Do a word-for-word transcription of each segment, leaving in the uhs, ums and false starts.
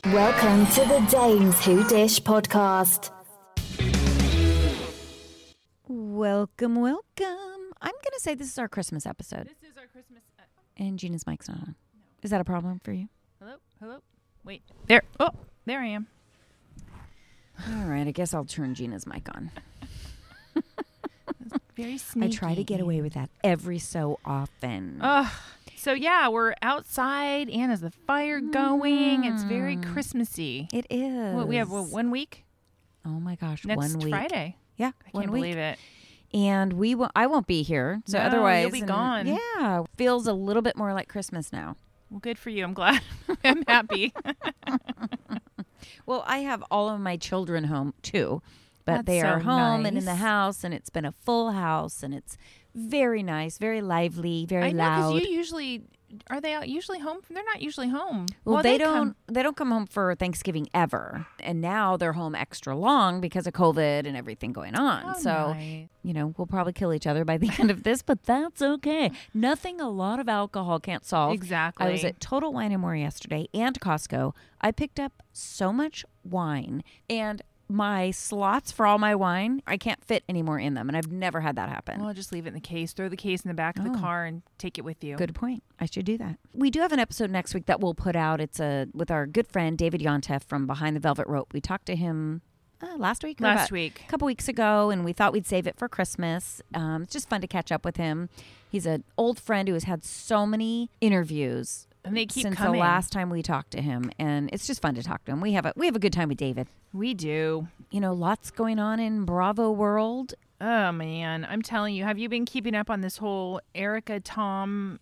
Welcome to the Dames Who Dish podcast. Welcome, welcome. I'm going to say this is our Christmas episode. This is our Christmas. Uh, and Gina's mic's not on. No. Is that a problem for you? hello, hello. Wait, there. Oh, there I am. All right, I guess I'll turn Gina's mic on. Very sneaky. I try to get away with that every so often. Ugh. So yeah, we're outside. Anna's the fire going. It's very Christmassy. It is. What, we have what, one week. Oh my gosh, Next one week. Friday. Yeah, I one can't week. believe it. And we will. I won't be here, so No, otherwise you'll be and- gone. Yeah, feels a little bit more like Christmas now. Well, good for you. I'm glad. I'm happy. Well, I have all of my children home too, but That's they are so home and in the nice. house, and it's been a full house, and it's very nice, very lively, very I know loud. because you usually are they out usually home? They're not usually home. well, they, they don't. come- They don't come home for Thanksgiving ever, and now they're home extra long because of COVID and everything going on. Oh, so, nice. you know, we'll probably kill each other by the end of this, but that's okay. Nothing a lot of alcohol can't solve. Exactly. I was at Total Wine and More yesterday and Costco. I picked up so much wine, and my slots for all my wine, I can't fit anymore in them, and I've never had that happen. Well, just leave it in the case. Throw the case in the back of Oh. the car and take it with you. Good point. I should do that. We do have an episode next week that we'll put out. It's a with our good friend David Yontef from Behind the Velvet Rope. We talked to him uh, last week. or Last about week. a couple weeks ago, and we thought we'd save it for Christmas. Um, it's just fun to catch up with him. He's an old friend who has had so many interviews And they keep since coming. the last time we talked to him, and it's just fun to talk to him. We have a we have a good time with David. We do. You know, lots going on in Bravo world. Oh, man. I'm telling you, have you been keeping up on this whole Erica Tom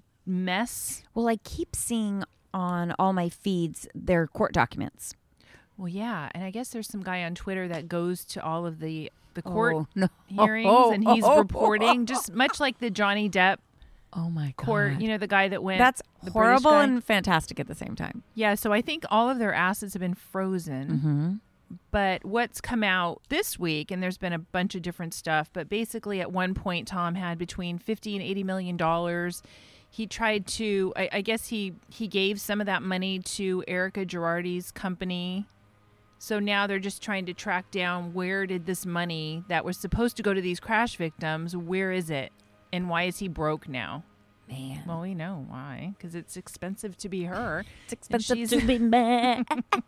mess? Well, I keep seeing on all my feeds their court documents. Well, yeah. And I guess there's some guy on Twitter that goes to all of the, the court Oh, no. hearings Oh, and he's oh, oh, reporting, just much like the Johnny Depp Oh my god. court, you know, the guy that went. That's the British horrible guy. and fantastic at the same time. Yeah, so I think all of their assets have been frozen. Mm-hmm. But what's come out this week, and there's been a bunch of different stuff, but basically at one point Tom had between fifty and eighty million dollars. He tried to, I, I guess he, he gave some of that money to Erica Girardi's company. So now they're just trying to track down where did this money that was supposed to go to these crash victims, where is it? And why is he broke now? Man. Well, we know why, because it's expensive to be her. It's expensive she's- to be mad.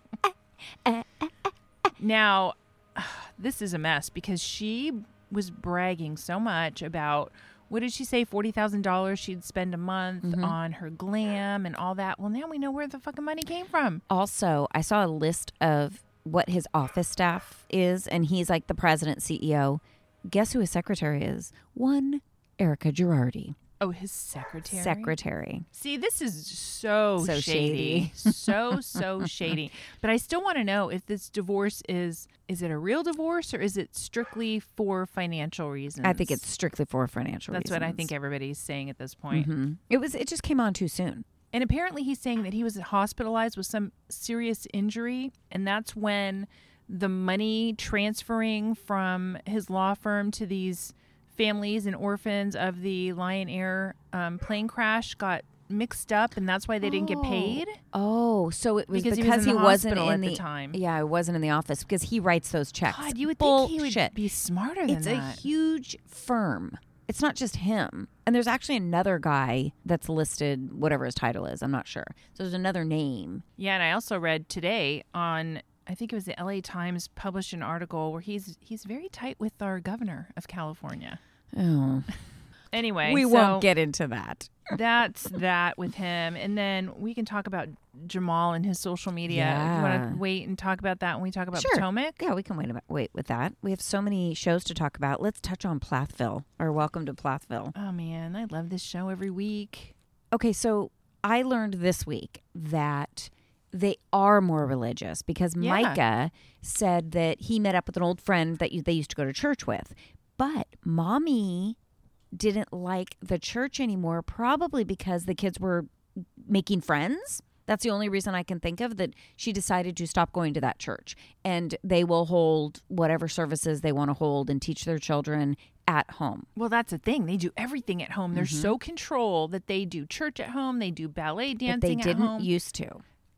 Now, this is a mess because she was bragging so much about, what did she say, forty thousand dollars she'd spend a month Mhm. on her glam and all that. Well, now we know where the fucking money came from. Also, I saw a list of what his office staff is, and he's like the president, C E O. Guess who his secretary is? One Erica Girardi. Oh, his secretary? Secretary. See, this is so, So shady. so, so shady. But I still want to know if this divorce is, is it a real divorce or is it strictly for financial reasons? I think it's strictly for financial That's reasons. what I think everybody's saying at this point. Mhm. It was. It just came on too soon. And apparently he's saying that he was hospitalized with some serious injury. And that's when the money transferring from his law firm to these families and orphans of the Lion Air um, plane crash got mixed up. And that's why they didn't get paid. Oh, so it was Because because, he was in the wasn't hospital in at the time. Yeah, I wasn't in the office because he writes those checks. God, you would Bullshit. think he would be smarter than It's that. a huge firm. It's not just him. And there's actually another guy that's listed, whatever his title is. I'm not sure. So there's another name. Yeah, and I also read today on, I think it was the L A Times published an article where he's he's very tight with our governor of California. Oh, Anyway, we so won't get into that. that's that with him. And then we can talk about Jamal and his social media. You Yeah. want to wait and talk about that when we talk about Sure. Potomac? Yeah, we can wait about wait with that. We have so many shows to talk about. Let's touch on Plathville or Welcome to Plathville. Oh, man, I love this show every week. Okay, so I learned this week that they are more religious because Yeah. Micah said that he met up with an old friend that you, they used to go to church with. But mommy didn't like the church anymore, probably because the kids were making friends. That's the only reason I can think of, that she decided to stop going to that church. And they will hold whatever services they want to hold and teach their children at home. Well, that's the thing. They do everything at home. They're Mhm. so controlled that they do church at home. They do ballet That dancing they at didn't home. used to.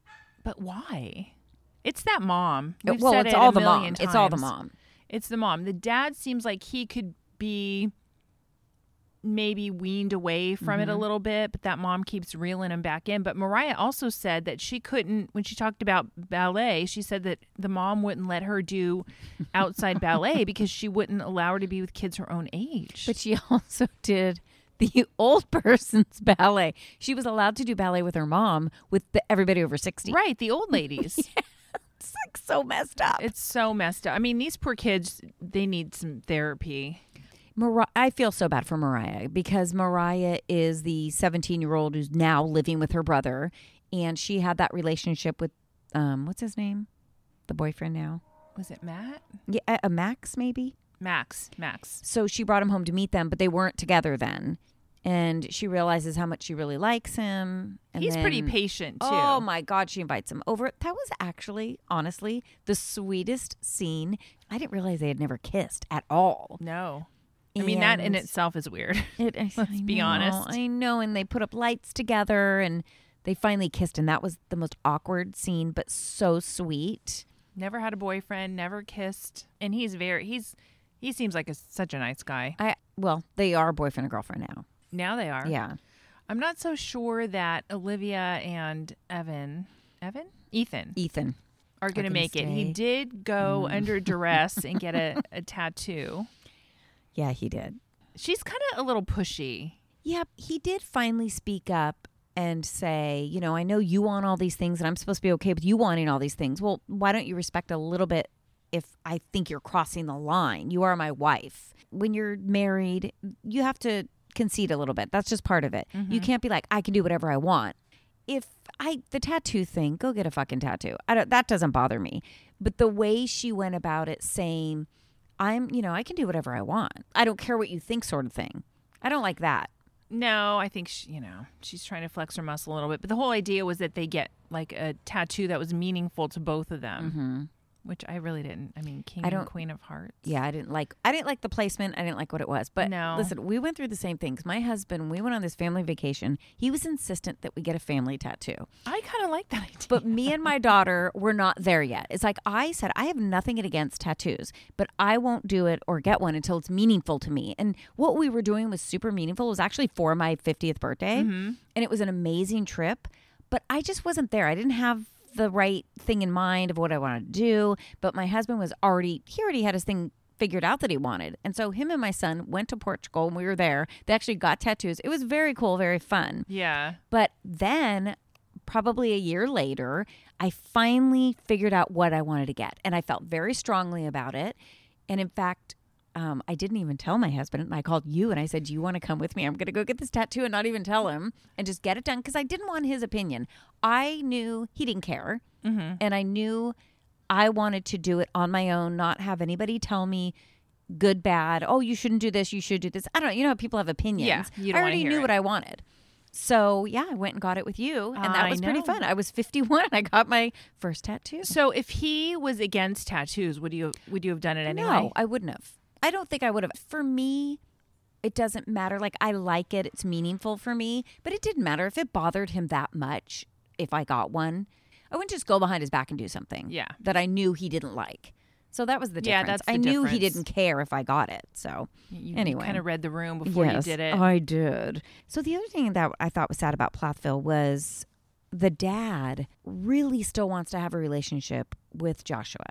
But why? It's that mom. It- We've well, said it's it all a the mom. million It's all the times. mom. It's the mom. The dad seems like he could be maybe weaned away from Mm-hmm. it a little bit, but that mom keeps reeling him back in. But Mariah also said that she couldn't, when she talked about ballet, she said that the mom wouldn't let her do outside ballet because she wouldn't allow her to be with kids her own age. But she also did the old person's ballet. She was allowed to do ballet with her mom with the, everybody over sixty. right, the old ladies. It's like so messed up. It's so messed up. I mean, these poor kids, they need some therapy. Mariah, I feel so bad for Mariah because Mariah is the seventeen-year-old who's now living with her brother, and she had that relationship with, um, what's his name? The boyfriend now? Was it Matt? Yeah, a a Max maybe? Max. Max. So she brought him home to meet them, but they weren't together then. And she realizes how much she really likes him. And He's pretty then- patient, too. Oh my God, she invites him over. That was actually, honestly, the sweetest scene. I didn't realize they had never kissed at all. No. I mean, that in And itself is weird. It, Let's I be know, honest. I know. And they put up lights together and they finally kissed. And that was the most awkward scene, but so sweet. Never had a boyfriend, never kissed. And he's very, he's, he seems like a, such a nice guy. I Well, they are boyfriend and girlfriend now. Now they are. Yeah. I'm not so sure that Olivia and Evan, Evan? Ethan Ethan. are going to gonna make it. He stay. did go under duress and get a, a tattoo. Yeah, he did. She's kind of a little pushy. Yep, he did finally speak up and say, you know, I know you want all these things and I'm supposed to be okay with you wanting all these things. Well, why don't you respect a little bit if I think you're crossing the line? You are my wife. When you're married, you have to concede a little bit. That's just part of it. You can't be like, I can do whatever I want. If I, the tattoo thing, go get a fucking tattoo. I don't, that doesn't bother me. But the way she went about it saying, I'm, you know, I can do whatever I want. I don't care what you think sort of thing. I don't like that. No, I think, she, you know, she's trying to flex her muscle a little bit. But the whole idea was that they get like a tattoo that was meaningful to both of them, Mm-hmm. which I really didn't. I mean, King I and don't- Queen of Hearts. Yeah, I didn't like I didn't like the placement. I didn't like what it was. But No. listen, we went through the same things. My husband, when we went on this family vacation, he was insistent that we get a family tattoo. I kind of like that idea. But me and my daughter were not there yet. It's like I said, I have nothing against tattoos, but I won't do it or get one until it's meaningful to me. And what we were doing was super meaningful. It was actually for my fiftieth birthday, and it was an amazing trip. But I just wasn't there. I didn't have the right thing in mind of what I wanted to do. But my husband was already, he already had his thing figured out that he wanted. And so him and my son went to Portugal and we were there. They actually got tattoos. It was very cool, very fun. yeah. But then, probably a year later, I finally figured out what I wanted to get. And I felt very strongly about it. And in fact, um, I didn't even tell my husband. And I called you and I said, do you want to come with me? I'm going to go get this tattoo and not even tell him and just get it done because I didn't want his opinion. I knew he didn't care. Mm-hmm. And I knew I wanted to do it on my own, not have anybody tell me good, bad. Oh, you shouldn't do this. You should do this. I don't know. You know how people have opinions. Yeah, you don't I wanna already hear knew it. what I wanted. So, yeah, I went and got it with you. And that I was pretty know. fun. I was fifty-one and I got my first tattoo. So if he was against tattoos, would you would you have done it anyway? No, I wouldn't have. I don't think I would have. For me, it doesn't matter. Like, I like it. It's meaningful for me. But it didn't matter if it bothered him that much if I got one. I wouldn't just go behind his back and do something Yeah. that I knew he didn't like. So that was the Yeah, difference. that's the I knew he difference. didn't care if I got it. So You anyway. kind of read the room before yes, you did it. I did. So the other thing that I thought was sad about Plathville was the dad really still wants to have a relationship with Joshua.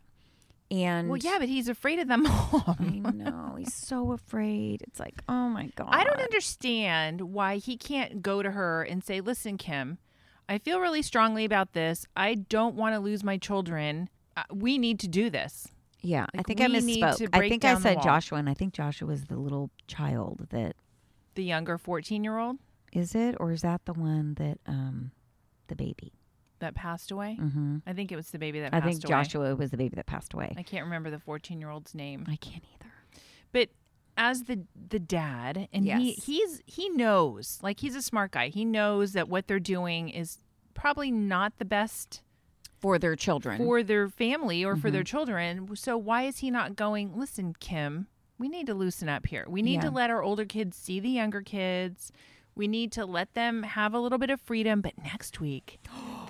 And well, yeah, but he's afraid of the I mom. know. He's so afraid. It's like, oh my God. I don't understand why he can't go to her and say, listen, Kim, I feel really strongly about this. I don't want to lose my children. Uh, we need to do this. Yeah, I Like, think I we need misspoke. to I break think I down the said wall. Joshua, and I think Joshua was the little child that, The younger fourteen-year-old is it? Or is that the one that, um, the baby? that passed away. Mm-hmm. I think it was the baby that I passed think away. Joshua was the baby that passed away. I can't remember the fourteen-year-old's name. I can't either. But as the the dad, and he Yes. he's he knows, like he's a smart guy. He knows that what they're doing is probably not the best For their children. for their family or for Mm-hmm. their children. So why is he not going, listen, Kim, we need to loosen up here. We need Yeah. to let our older kids see the younger kids. We need to let them have a little bit of freedom. But next week,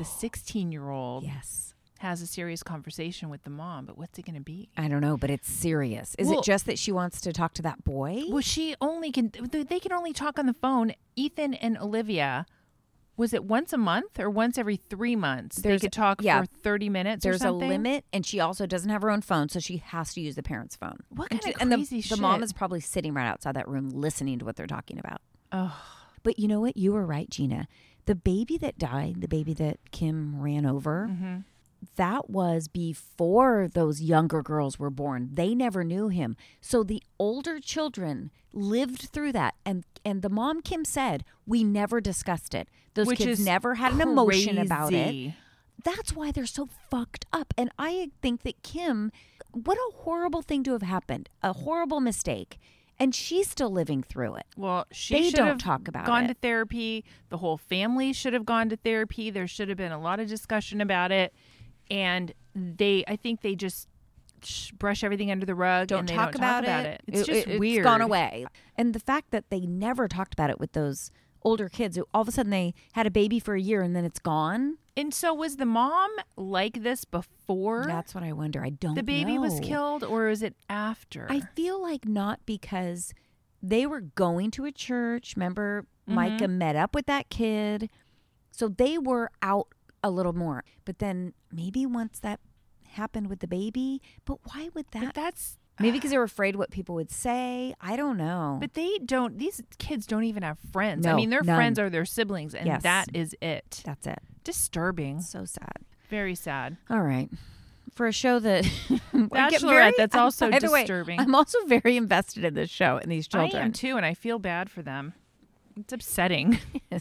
the sixteen-year-old Yes. has a serious conversation with the mom, but what's it going to be? I don't know, but it's serious. Is Well- it just that she wants to talk to that boy? Well, she only can, they can only talk on the phone. Ethan and Olivia, was it once a month or once every three months? There's- they could talk yeah. for thirty minutes There's or a something? limit, and she also doesn't have her own phone, so she has to use the parent's phone. What and kind of she- and the, crazy the mom shit? is probably sitting right outside that room listening to what they're talking about. Oh, But you know what? You were right, Gina. The baby that died, the baby that Kim ran over, mm-hmm. that was before those younger girls were born. They never knew him. So the older children lived through that. And and the mom, Kim, said, we never discussed it. Those Which kids is never had an emotion about it. crazy. That's why they're so fucked up. And I think that Kim, what a horrible thing to have happened. A horrible mistake. And she's still living through it. Well, she They should don't have talk about gone it. to therapy. The whole family should have gone to therapy. There should have been a lot of discussion about it. And they, I think they just sh- brush everything under the rug. Don't and they talk don't about, talk about it. it. It's just it, weird. It's gone away. And the fact that they never talked about it with those older kids, all of a sudden they had a baby for a year and then it's gone. And so was the mom like this before That's what I wonder. I don't the baby was know. killed, or is it after? I feel like not, because they were going to a church. Remember, Micah met up with that kid. So they were out a little more. But then maybe once that happened with the baby, but why would But that? that's Maybe because they were afraid what people would say. I don't know. But they don't. These kids don't even have friends. I No, mean, their none. friends are their siblings, and Yes. that is it. That's it. Disturbing. So sad. Very sad. All right. For a show that I get Bachelorette, that's I'm- also by the way, disturbing. I'm also very invested in this show and these children. I am too, and I feel bad for them. It's upsetting.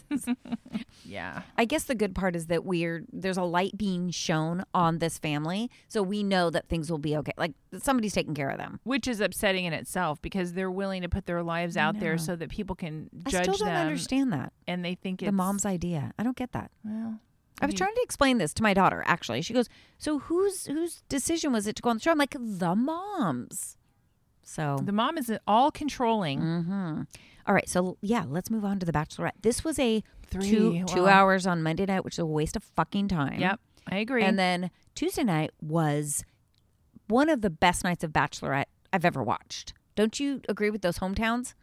Yeah. I guess the good part is that we're there's a light being shown on this family, so we know that things will be okay. Like somebody's taking care of them. Which is upsetting in itself, because they're willing to put their lives out there so that people can judge I still don't them, understand that. and they think it's The mom's idea. I don't get that. Well, I was you- trying to explain this to my daughter, actually. She goes, so whose whose decision was it to go on the show? I'm like, the mom's. So The mom is all controlling. mhm. All right, so yeah, let's move on to The Bachelorette. This was a Three, two two wow. hours on Monday night, which is a waste of fucking time. Yep, I agree. And then Tuesday night was one of the best nights of Bachelorette I've ever watched. Don't you agree with those hometowns?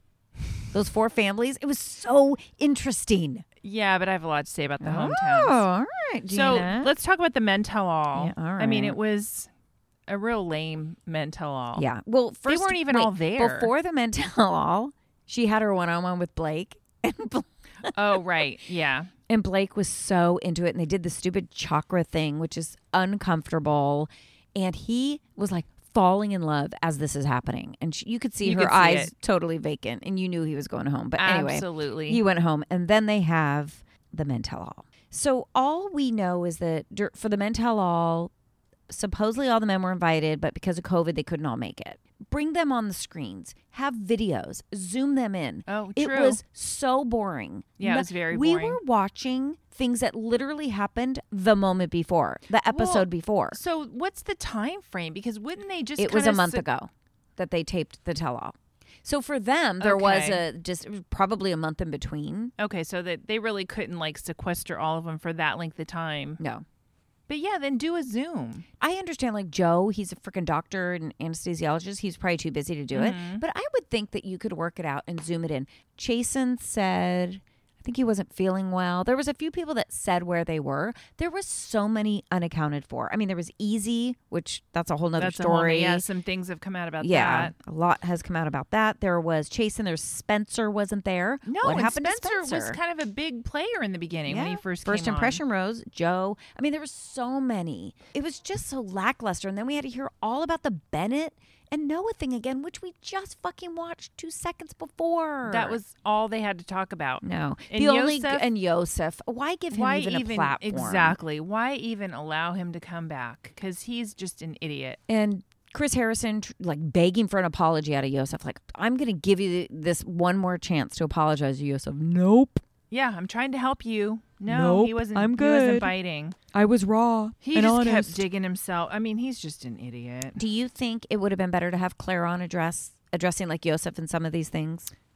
Those four families? It was so interesting. yeah, but I have a lot to say about the Oh, hometowns. all right, So Gina. let's talk about the men tell all. Yeah, all I mean, right. it was a real lame men tell all. Yeah. Well, first weren't even wait, all there. Before the men tell all, she had her one-on-one with Blake. And Bl- Oh, right. Yeah. And Blake was so into it. And they did the stupid chakra thing, which is uncomfortable. And he was like falling in love as this is happening. And she, you could see You her could see eyes it. totally vacant. And you knew he was going home. But anyway, Absolutely. he went home. And then they have the men tell all. So all we know is that dur- for the men tell all, supposedly all the men were invited, but because of COVID, they couldn't all make it. Bring them on the screens, have videos, zoom them in. Oh, It true. was so boring. Yeah, it No- was very We boring. were watching things that literally happened the moment before, the episode Well, before. So what's the time frame? Because wouldn't they just It was a kinda month se- ago that they taped the tell-all. So for them, there was Okay. a just probably a month in between. Okay, so that they really couldn't like sequester all of them for that length of time. No. But yeah, then do a Zoom. I understand, like Joe, he's a freaking doctor and anesthesiologist. He's probably too busy to do Mm-hmm. it. But I would think that you could work it out and zoom it in. Chasen said, I think he wasn't feeling well. There was a few people that said where they were. There was so many unaccounted for. I mean, there was Easy, which that's a whole nother That's a whole, story. yeah, some things have come out about Yeah, that. a lot has come out about that. There was Chasen. There's Spencer wasn't there. No, what and happened Spencer, to Spencer? was kind of a big player in the beginning when he first came First on. impression rose, Joe. I mean, there were so many. It was just so lackluster. And then we had to hear all about the Bennett and Noah thing again, which we just fucking watched two seconds before. That was all they had to talk about. no. And the only Yosef- and Yosef. Why give him Why even, even, a platform? exactly? Why even allow him to come back? Because he's just an idiot. And Chris Harrison, tr- like begging for an apology out of Yosef, like I'm going to give you this one more chance to apologize to Yosef. Nope. Yeah, I'm trying to help you. No, Nope, he wasn't. I'm He wasn't good. biting. I was raw. He and just honest. kept digging himself. I mean, he's just an idiot. Do you think it would have been better to have Claire on address addressing like Yosef and some of these things? Mm,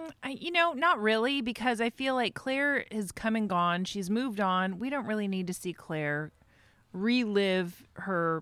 Mm, I, you know, not really, because I feel like Claire has come and gone. She's moved on. We don't really need to see Claire relive her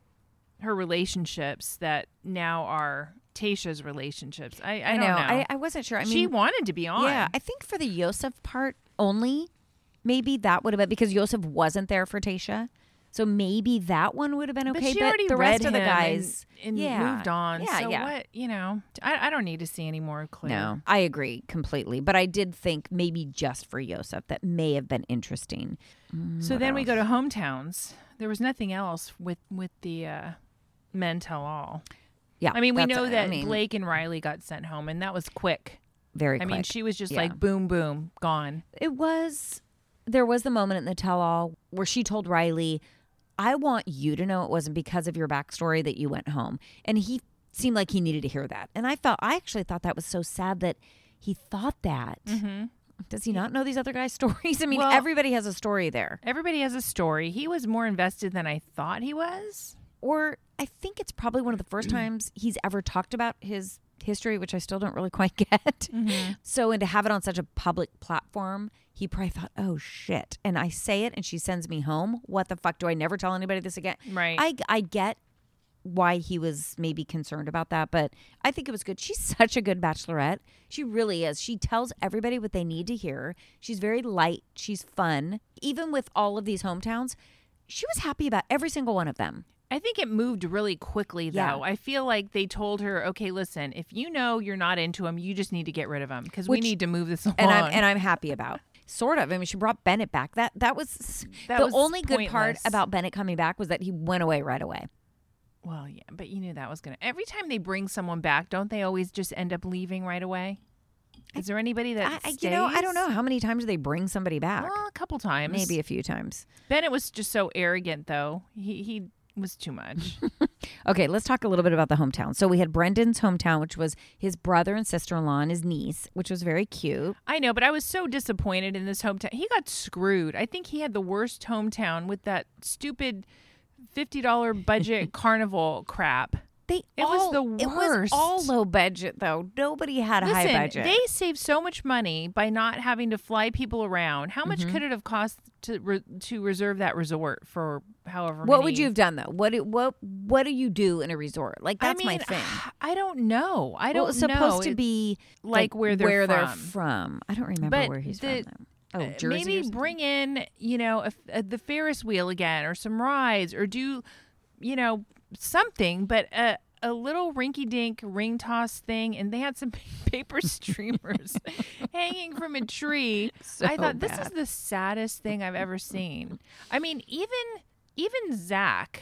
her relationships that now are Tayshia's relationships. I, I, I don't know. know. I, I wasn't sure. I mean, she wanted to be on. Yeah, I think for the Yosef part only, maybe that would have been because Yosef wasn't there for Tayshia. So maybe that one would have been okay. But she but already the read rest of the him guys and, and yeah, moved on. Yeah, so yeah. what, you know, I, I don't need to see any more of Claire. No, I agree completely. But I did think maybe just for Yosef that may have been interesting. Mm, So what then we else? go to hometowns. There was nothing else with, with the uh, men tell all. Yeah, I mean, we that's- know that I mean, Blake and Riley got sent home, and that was quick. very I quick. mean, she was just Yeah. like boom, boom, gone. It was, there was the moment in the tell-all where she told Riley, I want you to know it wasn't because of your backstory that you went home. And he seemed like he needed to hear that. And I felt, I actually thought that was so sad that he thought that. Mm-hmm. Does he not know these other guys' stories? I mean, Well- everybody has a story there. Everybody has a story. He was more invested than I thought he was. Or I think it's probably one of the first times he's ever talked about his history, which I still don't really quite get. Mm-hmm. So, and to have it on such a public platform, he probably thought, oh shit. And I say it and she sends me home. What the fuck? Do I never tell anybody this again? Right. I, I get why he was maybe concerned about that, but I think it was good. She's such a good bachelorette. She really is. She tells everybody what they need to hear. She's very light. She's fun. Even with all of these hometowns, she was happy about every single one of them. I think it moved really quickly, though. Yeah. I feel like they told her, okay, listen, if you know you're not into him, you just need to get rid of him because we Which- need to move this along. And I'm and I'm happy about. Sort of. I mean, she brought Bennett back. That that was That the was only good part pointless. about Bennett coming back was that he went away right away. Well, yeah, but you knew that was going to. Every time they bring someone back, don't they always just end up leaving right away? Is there anybody that I, I- stays? you know, I don't know how many times do they bring somebody back. Well, a couple times. Maybe a few times. Bennett was just so arrogant, though. He he was too much. Okay, let's talk a little bit about the hometown. So we had Brendan's hometown, which was his brother and sister-in-law and his niece, which was very cute. I know, but I was so disappointed in this hometown. He got screwed. I think he had the worst hometown with that stupid fifty dollars budget carnival crap. They It was all, the It was worst. all low budget, though. Nobody had a Listen, high budget. they saved so much money by not having to fly people around. How much Mm-hmm. could it have cost to re- to reserve that resort for however what many? would you have done though? What do, what what do you do in a resort? Like that's I mean, my thing. I don't know. I don't well, it's supposed know. to It- be like where they're where they're from. from. I don't remember But where he's the- from. Though. Oh, Uh, Jersey. or maybe something? bring in, you know, a, a, the Ferris wheel again or some rides or do, you know, something, but a, a little rinky-dink ring toss thing. And they had some paper streamers hanging from a tree. So I thought this is bad. the saddest thing I've ever seen. I mean, even even Zach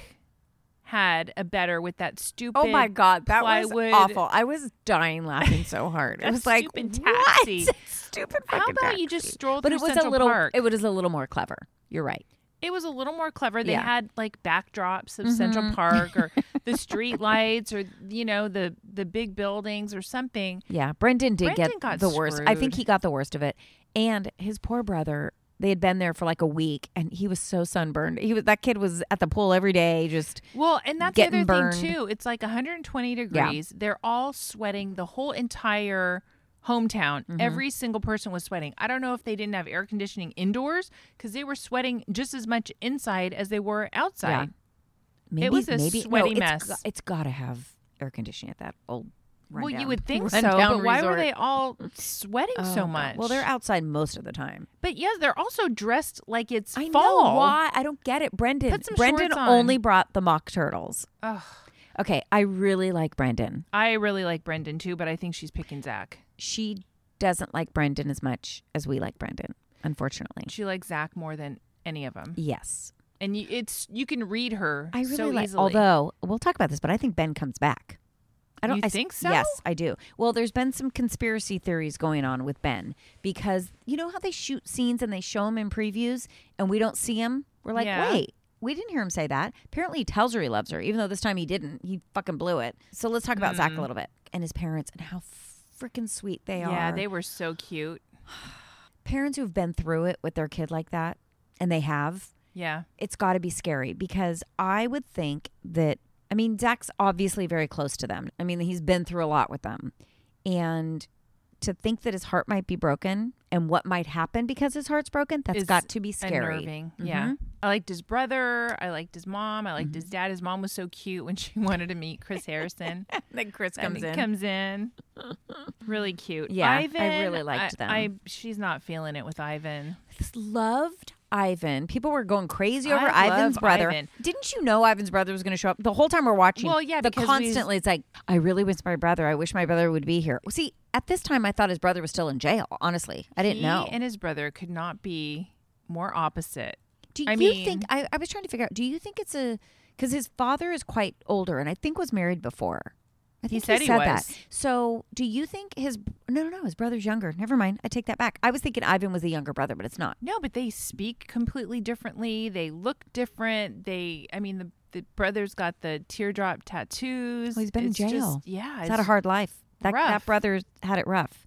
had a better with that stupid Oh my god, that plywood. was awful. I was dying laughing so hard. It That was like stupid what? taxi. Stupid How fucking about you taxi. just stroll But through it was Central a little. Park? It was a little more clever. You're right. It was a little more clever. They Yeah. had like backdrops of Mhm. Central Park or the street lights or you know the the big buildings or something. Yeah, Brendan did Brendan get got the worst. I think screwed. he got the worst of it. And his poor brother, they had been there for like a week and he was so sunburned. He was that kid was at the pool every day just Well, and that's Getting the other burned. thing too. It's like one hundred twenty degrees. They're all sweating. The whole entire hometown, Mm-hmm. every single person was sweating. I don't know if they didn't have air conditioning indoors because they were sweating just as much inside as they were outside. maybe was a maybe sweaty no, mess. It's, go- it's got to have air conditioning at that old Well, rundown- you would think so, rundown but why were resort. they all sweating Oh, so God. much? Well, they're outside most of the time. But yes, they're also dressed like it's I fall. know why. I don't get it. Brendan. Put some Brendan shorts on. only brought the mock turtles. Ugh. Okay, I really like Brendan. I really like Brendan too, but I think she's picking Zach. She doesn't like Brendan as much as we like Brendan, unfortunately. She likes Zach more than any of them, Yes. and you, it's you can read her I really so like, easily. although we'll talk about this, but I think Ben comes back. I don't You I s- think so? Yes, I do. Well, there's been some conspiracy theories going on with Ben because you know how they shoot scenes and they show him in previews and we don't see him? We're like, Yeah. wait, we didn't hear him say that. Apparently he tells her he loves her, even though this time he didn't. He fucking blew it. So let's talk about Zach a Mm. little bit and his parents and how freaking sweet they are. yeah, they were so cute. Parents who've been through it with their kid like that, and they have, Yeah, it's got to be scary because I would think that, I mean, Zach's obviously very close to them. I mean, he's been through a lot with them. And to think that his heart might be broken and what might happen because his heart's broken, that's Is got to be scary. unnerving. Mhm. Yeah. I liked his brother. I liked his mom. I liked Mm-hmm. his dad. His mom was so cute when she wanted to meet Chris Harrison. Then Chris And comes he in. comes in. Really cute. Yeah, I Ivan, really liked I, them. I, she's not feeling it with Ivan. Just loved Ivan. People were going crazy over I Ivan's love brother. Ivan. Didn't you know Ivan's brother was going to show up? The whole time we're watching. Well, yeah, the because we- constantly it's like, I really miss my brother. I wish my brother would be here. Well, see, at this time, I thought his brother was still in jail. Honestly, I didn't he know. and his brother could not be more opposite. Do I you mean- think? I, I was trying to figure out. Do you think it's a because his father is quite older and I think was married before. I He think said he that. was. So, do you think his no, no, no, his brother's younger? Never mind. I take that back. I was thinking Ivan was the younger brother, but it's not. No, but they speak completely differently. They look different. They, I mean, the the brother's got the teardrop tattoos. Well, he's been in It's just- jail. yeah, He's had a hard life. That that rough. brother had it rough.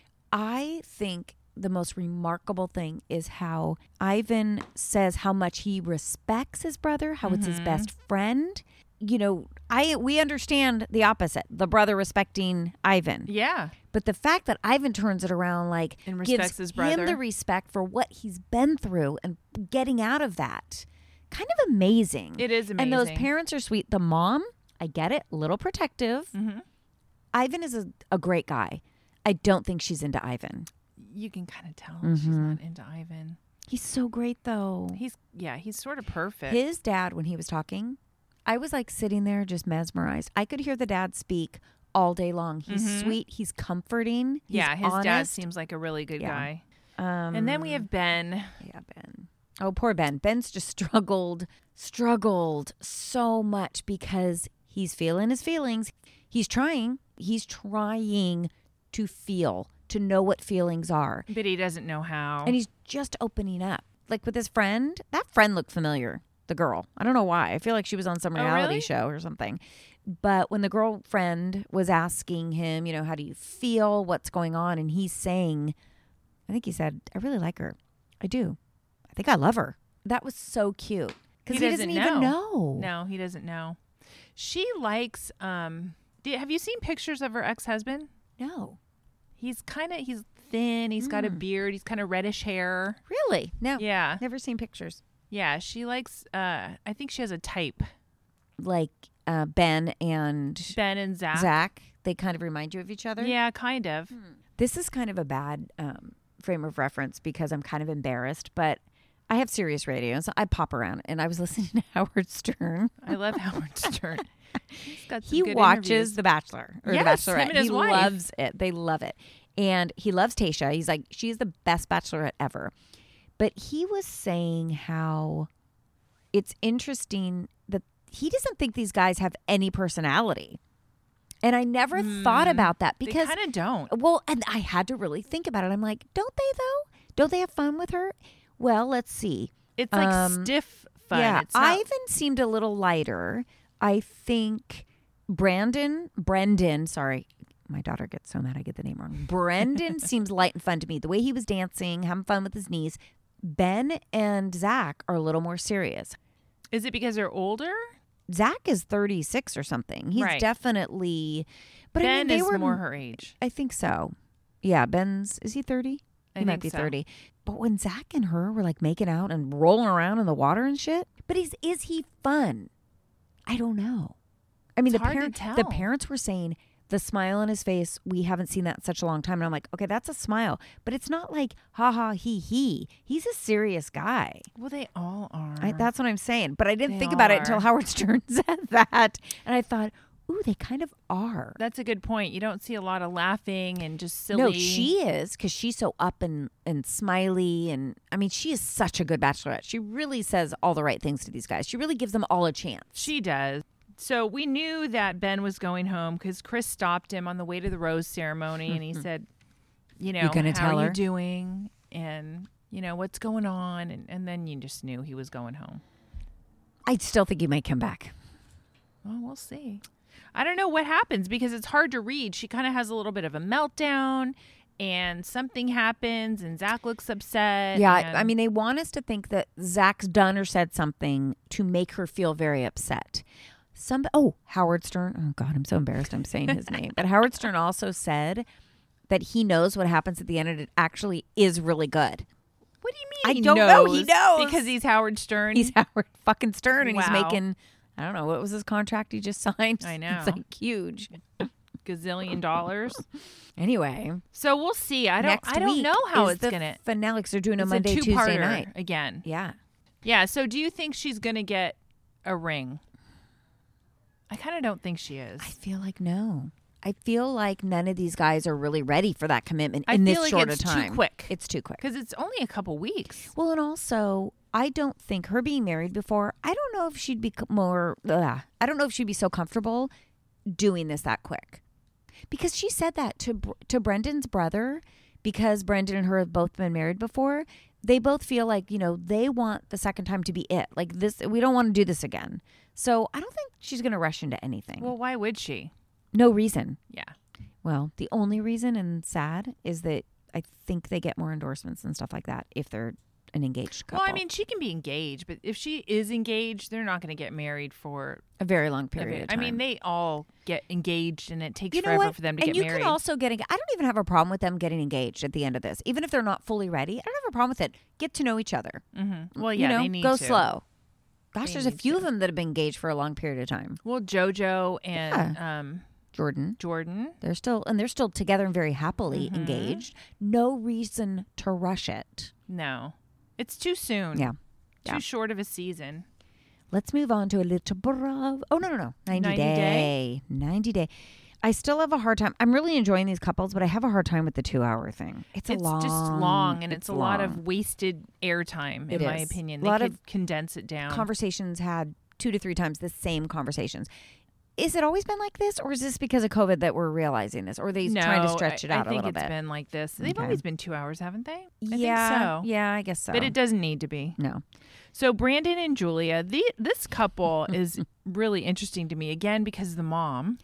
I think the most remarkable thing is how Ivan says how much he respects his brother, how it's his Mm-hmm. best friend. You know, I we understand the opposite, the brother respecting Ivan. Yeah. But the fact that Ivan turns it around, like, And gives respects his him brother. the respect for what he's been through and getting out of that, kind of amazing. It is And those amazing. parents are sweet. The mom, I get it, a little protective. Mhm. Ivan is a, a great guy. I don't think she's into Ivan. You can kind of tell Mm-hmm. she's not into Ivan. He's so great, though. He's yeah, he's sort of perfect. His dad, when he was talking, I was like sitting there just mesmerized. I could hear the dad speak all day long. He's sweet. He's comforting. He's yeah, his dad honest. seems like a really good Yeah. guy. Um, And then we have Ben. Yeah, Ben. Oh, poor Ben. Ben's just struggled, struggled so much because he's feeling his feelings. He's trying. He's trying to feel, to know what feelings are. But he doesn't know how. And he's just opening up. Like with his friend, that friend looked familiar, the girl. I don't know why. I feel like she was on some Oh, reality really? show or something. But when the girlfriend was asking him, you know, how do you feel? What's going on? And he's saying, I think he said, I really like her. I do. I think I love her. That was so cute. Because he, doesn't, even know. No, he doesn't know. She likes um do, have you seen pictures of her ex-husband? No. He's kind of he's thin, he's got a beard, he's kind of reddish hair. Really? No. Yeah. Never seen pictures. Yeah, she likes uh I think she has a type. Like uh, Ben and Ben and Zach. Zach, they kind of remind you of each other. Yeah, kind of. This is kind of a bad um, frame of reference because I'm kind of embarrassed, but I have Sirius Radio, so I pop around, and I was listening to Howard Stern. I love Howard Stern. He's got some He good watches interviews. The Bachelor or Yes, The Bachelorette. him and his he wife. loves it. They love it. And he loves Tayshia. He's like, she's the best Bachelorette ever. But he was saying how it's interesting that he doesn't think these guys have any personality. And I never thought about that They because kind of don't. well, and I had to really think about it. I'm like, don't they though? Don't they have fun with her? Well, let's see. It's like Um, stiff fun. Yeah, It's not, Ivan seemed a little lighter. I think Brandon, Brendan, sorry, my daughter gets so mad I get the name wrong. Brendan seems light and fun to me. The way he was dancing, having fun with his niece. Ben and Zach are a little more serious. Is it because they're older? Zach is thirty-six or something. He's Right. definitely, but Ben I mean, they is were more her age. I think so. Yeah, Ben's, is he thirty? I He might think be so. thirty. But when Zach and her were like making out and rolling around in the water and shit, but is is he fun? I don't know. I mean, It's the hard to parent, tell. the parents were saying the smile on his face. We haven't seen that in such a long time, and I'm like, okay, that's a smile, but it's not like ha ha he he. He's a serious guy. Well, they all are. I, that's what I'm saying. But I didn't They think about it until are. Howard Stern said that, and I thought, ooh, they kind of are. That's a good point. You don't see a lot of laughing and just silly. No, she is because she's so up and, and smiley. And I mean, she is such a good bachelorette. She really says all the right things to these guys. She really gives them all a chance. She does. So we knew that Ben was going home because Chris stopped him on the way to the rose ceremony, and he said, "You know, You gonna how tell are her?" you doing? And you know what's going on?" And and then you just knew he was going home. I still think he might come back. Well, we'll see. I don't know what happens because it's hard to read. She kind of has a little bit of a meltdown, and something happens, and Zach looks upset. Yeah, and- I mean, they want us to think that Zach's done or said something to make her feel very upset. Some oh Howard Stern. Oh God, I'm so embarrassed. I'm saying his name, but Howard Stern also said that he knows what happens at the end and it actually is really good. What do you mean? I he don't knows? know. He knows. Because he's Howard Stern. He's Howard fucking Stern, and Wow. he's making, I don't know, what was his contract he just signed? I know. It's like huge. Gazillion dollars. Anyway, So we'll see. I don't. next I don't week know how is it's the gonna. finale because they're doing a It's Monday, a Tuesday two-parter night. again. Yeah. Yeah. So do you think she's gonna get a ring? I kind of don't think she is. I feel like no. I feel like none of these guys are really ready for that commitment I in feel this like short it's of too time. quick. It's too quick. Because it's only a couple weeks. Well, and also, I don't think her being married before, I don't know if she'd be c- more, ugh, I don't know if she'd be so comfortable doing this that quick. Because she said that to Br- to Brendan's brother, because Brendan and her have both been married before. They both feel like, you know, they want the second time to be it. Like this, we don't want to do this again. So I don't think she's going to rush into anything. Well, why would she? No reason. Yeah. Well, the only reason, and sad, is that I think they get more endorsements and stuff like that if they're an engaged couple. Well, I mean, she can be engaged, but if she is engaged, they're not going to get married for a very long a period bit. of time. I mean, they all get engaged, and it takes you know forever what? for them to and get you married. can also get. eng- I don't even have a problem with them getting engaged at the end of this, even if they're not fully ready. I don't have a problem with it. Get to know each other. mm-hmm. Well, yeah, you know, they need go to. slow. Gosh, They there's a need few to. of them that have been engaged for a long period of time. Well, JoJo and um, Jordan, Jordan. they're still and they're still together and very happily Mhm. engaged. No reason to rush it. No, it's too soon. Yeah. Too Yeah. short of a season. Let's move on to a little bravo. Oh, no, no, no. ninety, ninety day. day? ninety day. I still have a hard time. I'm really enjoying these couples, but I have a hard time with the two hour thing. It's, It's a long. just long, and it's, a lot long. of wasted airtime, in It my is. opinion. A They lot could of condense it down. Conversations had two to three times the same conversations. Is it always been like this, or is this because of COVID that we're realizing this, or are they no, trying to stretch it I, out I think a little it's bit? been like this. They've Okay. always been two hours, haven't they? I yeah, think so. yeah, I guess so. But it doesn't need to be. No. So Brandon and Julia, the this couple is really interesting to me again because of the mom,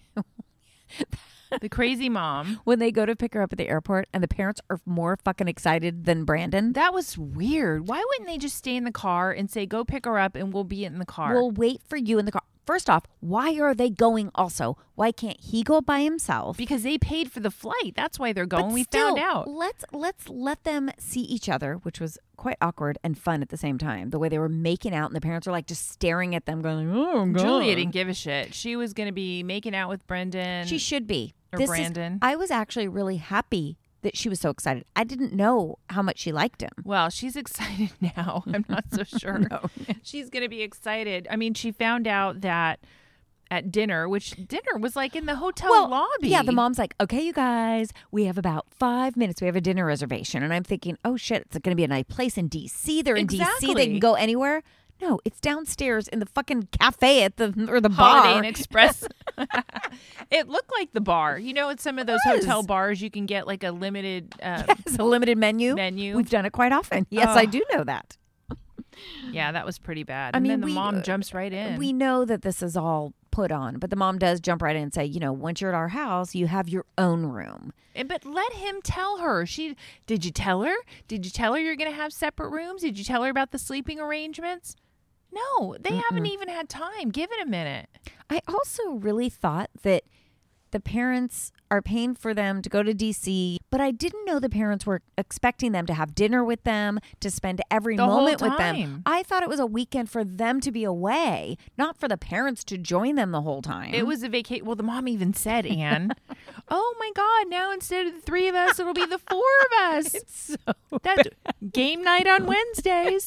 the crazy mom. When they go to pick her up at the airport, and the parents are more fucking excited than Brandon. That was weird. Why wouldn't they just stay in the car and say, "Go pick her up," and we'll be in the car? We'll wait for you in the car. First off, why are they going also? Why can't he go by himself? because they paid for the flight. That's why they're going. But we still, found out. Let's let's let them see each other, which was quite awkward and fun at the same time. The way they were making out, and the parents were like just staring at them, going, "Oh God." Julia didn't give a shit. She was going to be making out with Brendan. She should be. Or This is- Brandon. I was actually really happy that she was so excited. I didn't know how much she liked him. Well, she's excited now. I'm not so sure. No. She's going to be excited. I mean, she found out that at dinner, which dinner was like in the hotel Well, lobby. yeah, the mom's like, "Okay, you guys, we have about five minutes. We have a dinner reservation." And I'm thinking, oh, shit, it's going to be a nice place in D C. They're in D C. They Exactly. can go anywhere. No, it's downstairs in the fucking cafe at the or the Holiday bar. Inn Express. It looked like the bar. You know, at some of those It hotel was. bars, you can get like a limited uh, It's a limited menu. menu. We've done it quite often. Yes, I Ugh. do know that. Yeah, that was pretty bad. I And mean, then the we, mom uh, jumps right in. We know that this is all put on, but the mom does jump right in and say, you know, once you're at our house, you have your own room. Eh, But let him tell her. She did you tell her? Did you tell her you're going to have separate rooms? Did you tell her about the sleeping arrangements? No, they haven't even had time. Give it a minute. I also really thought that the parents are paying for them to go to D C, but I didn't know the parents were expecting them to have dinner with them, to spend every The whole moment with them. time. I thought it was a weekend for them to be away, not for the parents to join them the whole time. It was a vacation. Well, the mom even said, Anne, oh my God, now instead of the three of us, it'll be the four of us. so That's game night on Wednesdays.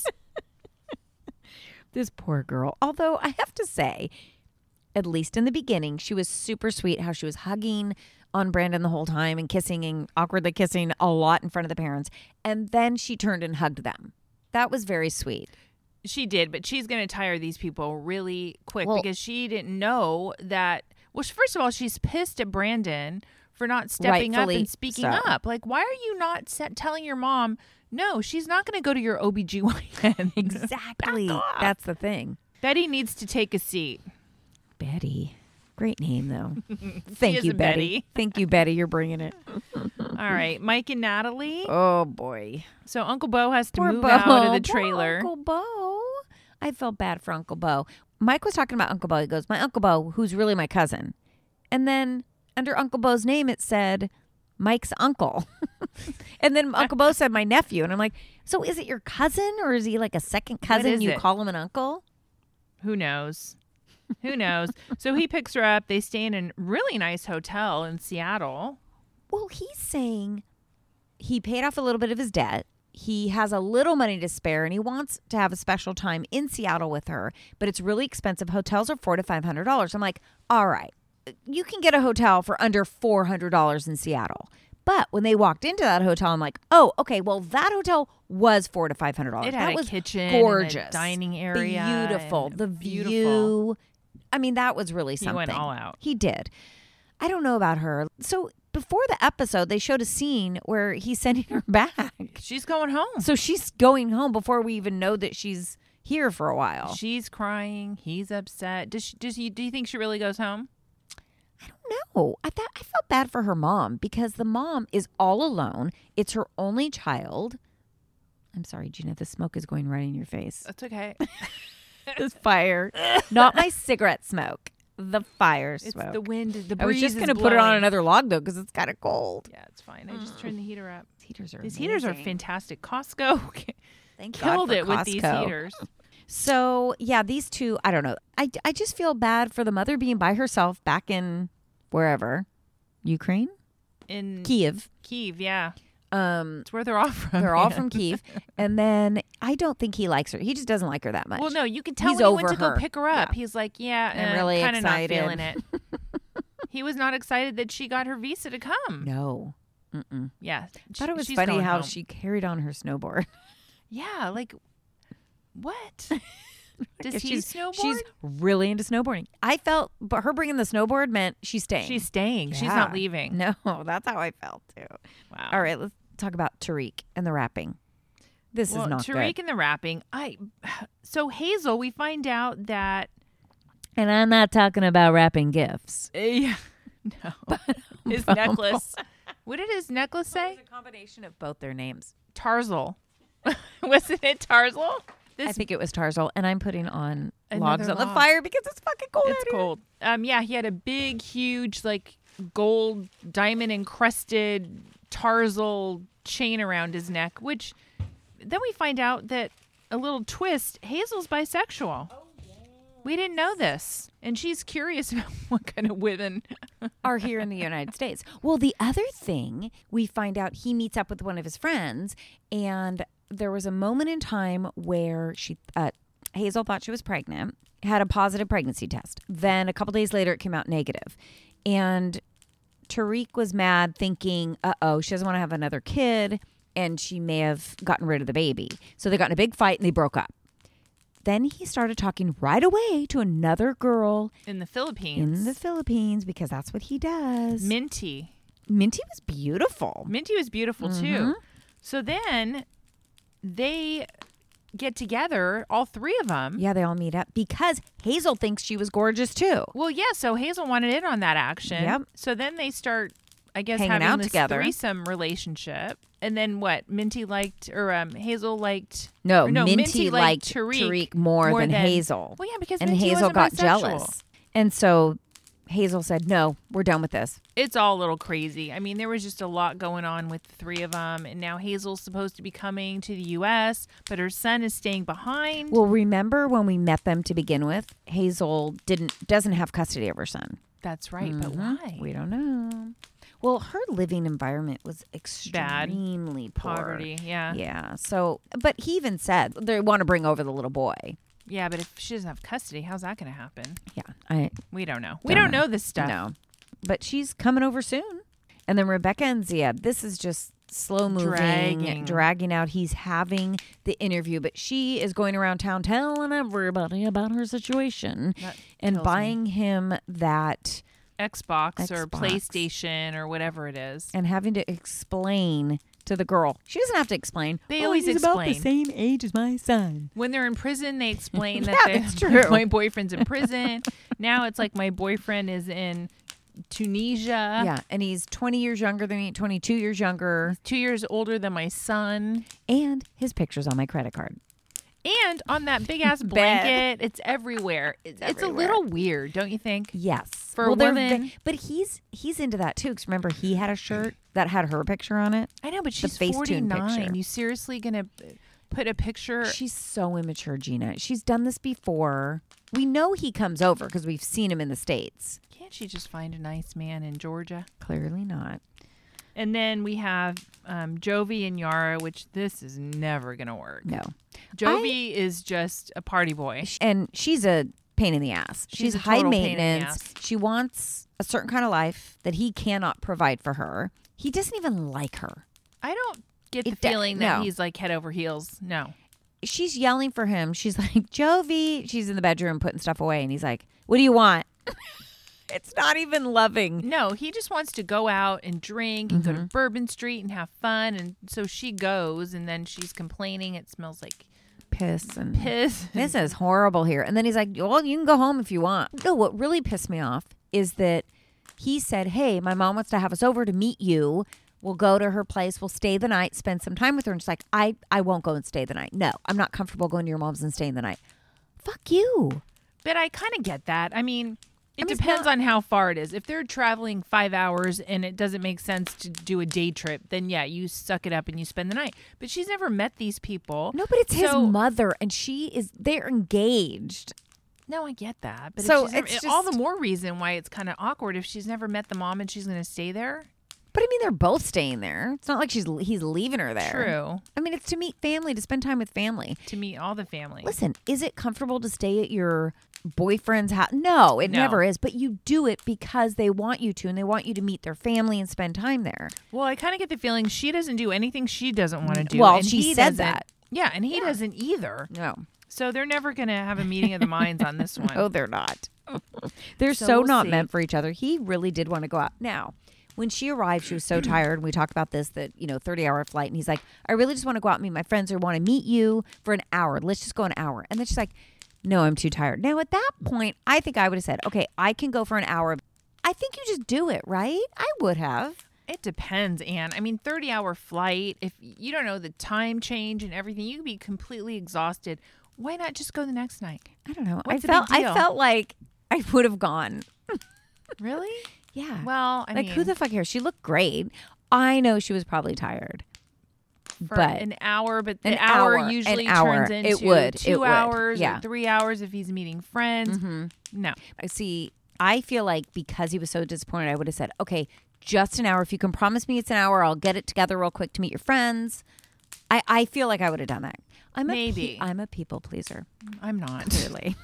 This poor girl. Although I have to say, at least in the beginning, she was super sweet how she was hugging on Brandon the whole time and kissing and awkwardly kissing a lot in front of the parents. And then she turned and hugged them. That was very sweet. She did, but she's going to tire these people really quick Well- because she didn't know that. Well, first of all, she's pissed at Brandon for not stepping up Rightfully and speaking so. up. Like, why are you not set, telling your mom, no, she's not going to go to your O B G Y N? Exactly. Back off. That's the thing. Betty needs to take a seat. Betty. Great name, though. Thank is you, a Betty. Betty. Thank you, Betty. You're bringing it. All right, Mike and Natalie. Oh, boy. So Uncle Bo has to Poor move Bo. out of the Poor trailer. Uncle Bo. I felt bad for Uncle Bo. Mike was talking about Uncle Bo. He goes, my Uncle Bo, who's really my cousin. And then under Uncle Bo's name, it said Mike's uncle. And then Uncle Bo said my nephew. And I'm like, so is it your cousin or is he like a second cousin? is You it? call him an uncle? Who knows? Who knows? So he picks her up. They stay in a really nice hotel in Seattle. Well, he's saying he paid off a little bit of his debt. He has a little money to spare and he wants to have a special time in Seattle with her, but it's really expensive. Hotels are four to five hundred dollars. I'm like, all right, you can get a hotel for under four hundred dollars in Seattle. But when they walked into that hotel, I'm like, oh, okay, well, that hotel was four to five hundred dollars. It had that a was kitchen, gorgeous, and a dining area, beautiful, and the beautiful. view. I mean, that was really He something. went all out. He did. I don't know about her. So before the episode, they showed a scene where he's sending her back. She's going home. So she's going home before we even know that she's here for a while. She's crying. He's upset. Does she, does he, do you think she really goes home? I don't know. I thought I felt bad for her mom because the mom is all alone. It's her only child. I'm sorry, Gina. The smoke is going right in your face. That's okay. This fire, not my cigarette smoke. The fire It's smoke. the wind. The I was breeze just going gonna to put it on another log though because it's kind of cold. Yeah, it's fine. I just turned the heater up. These heaters are These heaters are amazing. fantastic. Costco Thank God killed for it with these Costco. heaters. So yeah, these two. I don't know. I I just feel bad for the mother being by herself back in wherever, Ukraine, In Kiev. Kiev, yeah. Um, It's where they're all from. they're all yeah. from Kiev, and then I don't think he likes her. He just doesn't like her that much. Well, no, you can tell He's when he went over to go her. pick her up. Yeah. He's like, yeah, I'm uh, really kind of not excited. feeling it. He was not excited that she got her visa to come. No. Mm-mm. Yeah. I thought it was she's funny going how home. she carried on her snowboard. Yeah, like, what? Does Guess he she's, snowboard? She's really into snowboarding. I felt, but her bringing the snowboard meant she's staying. She's staying. She's Yeah. not leaving. No, that's how I felt too. Wow. All right, let's talk about Tariq and the rapping. This Well, is not Tariq good. and the rapping. I so Hazel, we find out that And I'm not talking about wrapping gifts. uh, yeah, no, his Bum. necklace. What did his necklace say? It's a combination of both their names. Tarzal. Wasn't it Tarzal? This I think it was Tarzal, and I'm putting on logs Another on the log. fire because it's fucking cold. It's out here. cold. Um, yeah, he had a big, huge, like gold diamond encrusted Tarzal chain around his neck. Which then we find out that a little twist: Hazel's bisexual. We didn't know this, and she's curious about what kind of women. Are here in the United States. Well, the other thing we find out, he meets up with one of his friends, and there was a moment in time where she, uh, Hazel thought she was pregnant, had a positive pregnancy test. Then a couple days later, it came out negative, and Tariq was mad, thinking, "Uh oh, she doesn't want to have another kid," and she may have gotten rid of the baby. So they got in a big fight and they broke up. Then he started talking right away to another girl In the Philippines. in the Philippines because that's what he does. Minty. Minty was beautiful. Minty was beautiful Mm-hmm. too. So then they get together, all three of them. Yeah, they all meet up because Hazel thinks she was gorgeous too. Well, yeah, so Hazel wanted in on that action. Yep. So then they start, I guess, Hanging having out this together. threesome relationship. And then what? Minty liked, or um, Hazel liked. No, or no Minty, liked Tariq, Tariq, more, more than, than- Hazel. Well, yeah, because and Minty Hazel wasn't got bisexual. jealous. And so Hazel said, "No, we're done with this." It's all a little crazy. I mean, there was just a lot going on with the three of them. And now Hazel's supposed to be coming to the U S, but her son is staying behind. Well, remember when we met them to begin with? Hazel didn't doesn't have custody of her son. That's right, but Mhm. why? We don't know. Well, her living environment was extremely poor. Poverty, yeah. yeah. Yeah. So, but he even said they want to bring over the little boy. Yeah, but if she doesn't have custody, how's that going to happen? Yeah. I We don't know. We Don't don't know. know this stuff. No. But she's coming over soon. And then Rebecca and Ziad, this is just slow moving, Dragging. dragging out. He's having the interview, but she is going around town telling everybody about her situation That and kills buying me. him that Xbox, or Xbox. PlayStation or whatever it is. and having to explain to the girl. She doesn't have to explain. They "Oh, always he's about the explain. same age as my son. When they're in prison, they explain that Yeah, they- that's true. my boyfriend's in prison. Now it's like my boyfriend is in Tunisia. Yeah, and he's twenty years younger than me, twenty-two years younger, Two years older than my son. and his picture's on my credit card. And on that big ass Bed. blanket, it's everywhere. It's, it's a everywhere. little weird, don't you think? Yes, For a they're woman- but he's he's into that too. Because remember, he had a shirt that had her picture on it. I know, but she's Facetune forty-nine. picture. You seriously gonna put a picture? She's so immature, Gina. She's done this before. We know he comes over because we've seen him in the States. Can't she just find a nice man in Georgia? Clearly not. And then we have um, Jovi and Yara, which this is never going to work. No. Jovi I, is just a party boy. And she's a pain in the ass. She's, she's a high total maintenance. Pain in the ass. She wants a certain kind of life that he cannot provide for her. He doesn't even like her. I don't get the It de- feeling that no. he's like head over heels. No. She's yelling for him. She's like, Jovi. She's in the bedroom putting stuff away. And he's like, what do you want? It's not even loving. No, he just wants to go out and drink and Mm-hmm. go to Bourbon Street and have fun. And so she goes, and then she's complaining. It smells like Piss and piss. This is horrible here. And then he's like, well, you can go home if you want. No, what really pissed me off is that he said, hey, my mom wants to have us over to meet you. We'll go to her place. We'll stay the night, spend some time with her. And she's like, I, I won't go and stay the night. No, I'm not comfortable going to your mom's and staying the night. Fuck you. But I kind of get that. I mean, it I mean, it's depends not- on how far it is. If they're traveling five hours and it doesn't make sense to do a day trip, then yeah, you suck it up and you spend the night. But she's never met these people. No, but it's his So- mother, and she is, they're engaged. No, I get that. But So if she's never, it's all the just- more reason why it's kind of awkward if she's never met the mom and she's going to stay there. But I mean, they're both staying there. It's not like she's he's leaving her there. True. I mean, it's to meet family, to spend time with family. To meet all the family. Listen, is it comfortable to stay at your boyfriend's house? No, it No. never is. But you do it because they want you to, and they want you to meet their family and spend time there. Well, I kind of get the feeling she doesn't do anything she doesn't want to do. Well, and she he said doesn't- that. Yeah, and he doesn't either. No. So they're never going to have a meeting of the minds on this one. No, they're not. They're So so, we'll not see. meant for each other. He really did want to go out. Now, when she arrived, she was so tired. And we talked about this, that, you know, thirty hour flight. And he's like, I really just want to go out and meet my friends or want to meet you for an hour. Let's just go an hour. And then she's like, no, I'm too tired. Now, at that point, I think I would have said, okay, I can go for an hour. I think you just do it, right? I would have. It depends, Anne. I mean, thirty hour flight, if you don't know the time change and everything, you could be completely exhausted. Why not just go the next night? I don't know. What's the I felt big deal? I felt like I would have gone. Really? Yeah. Well, I like, mean, who the fuck cares? She looked great. I know she was probably tired. for but an hour, but an the hour, hour, usually an hour. turns It into would, two it would. hours Yeah. or three hours if he's meeting friends. Mm-hmm. No. I see. I feel like because he was so disappointed, I would have said, okay, just an hour. If you can promise me it's an hour, I'll get it together real quick to meet your friends. I, I feel like I would have done that. I'm Maybe. A pe- I'm a people pleaser, I'm not. clearly.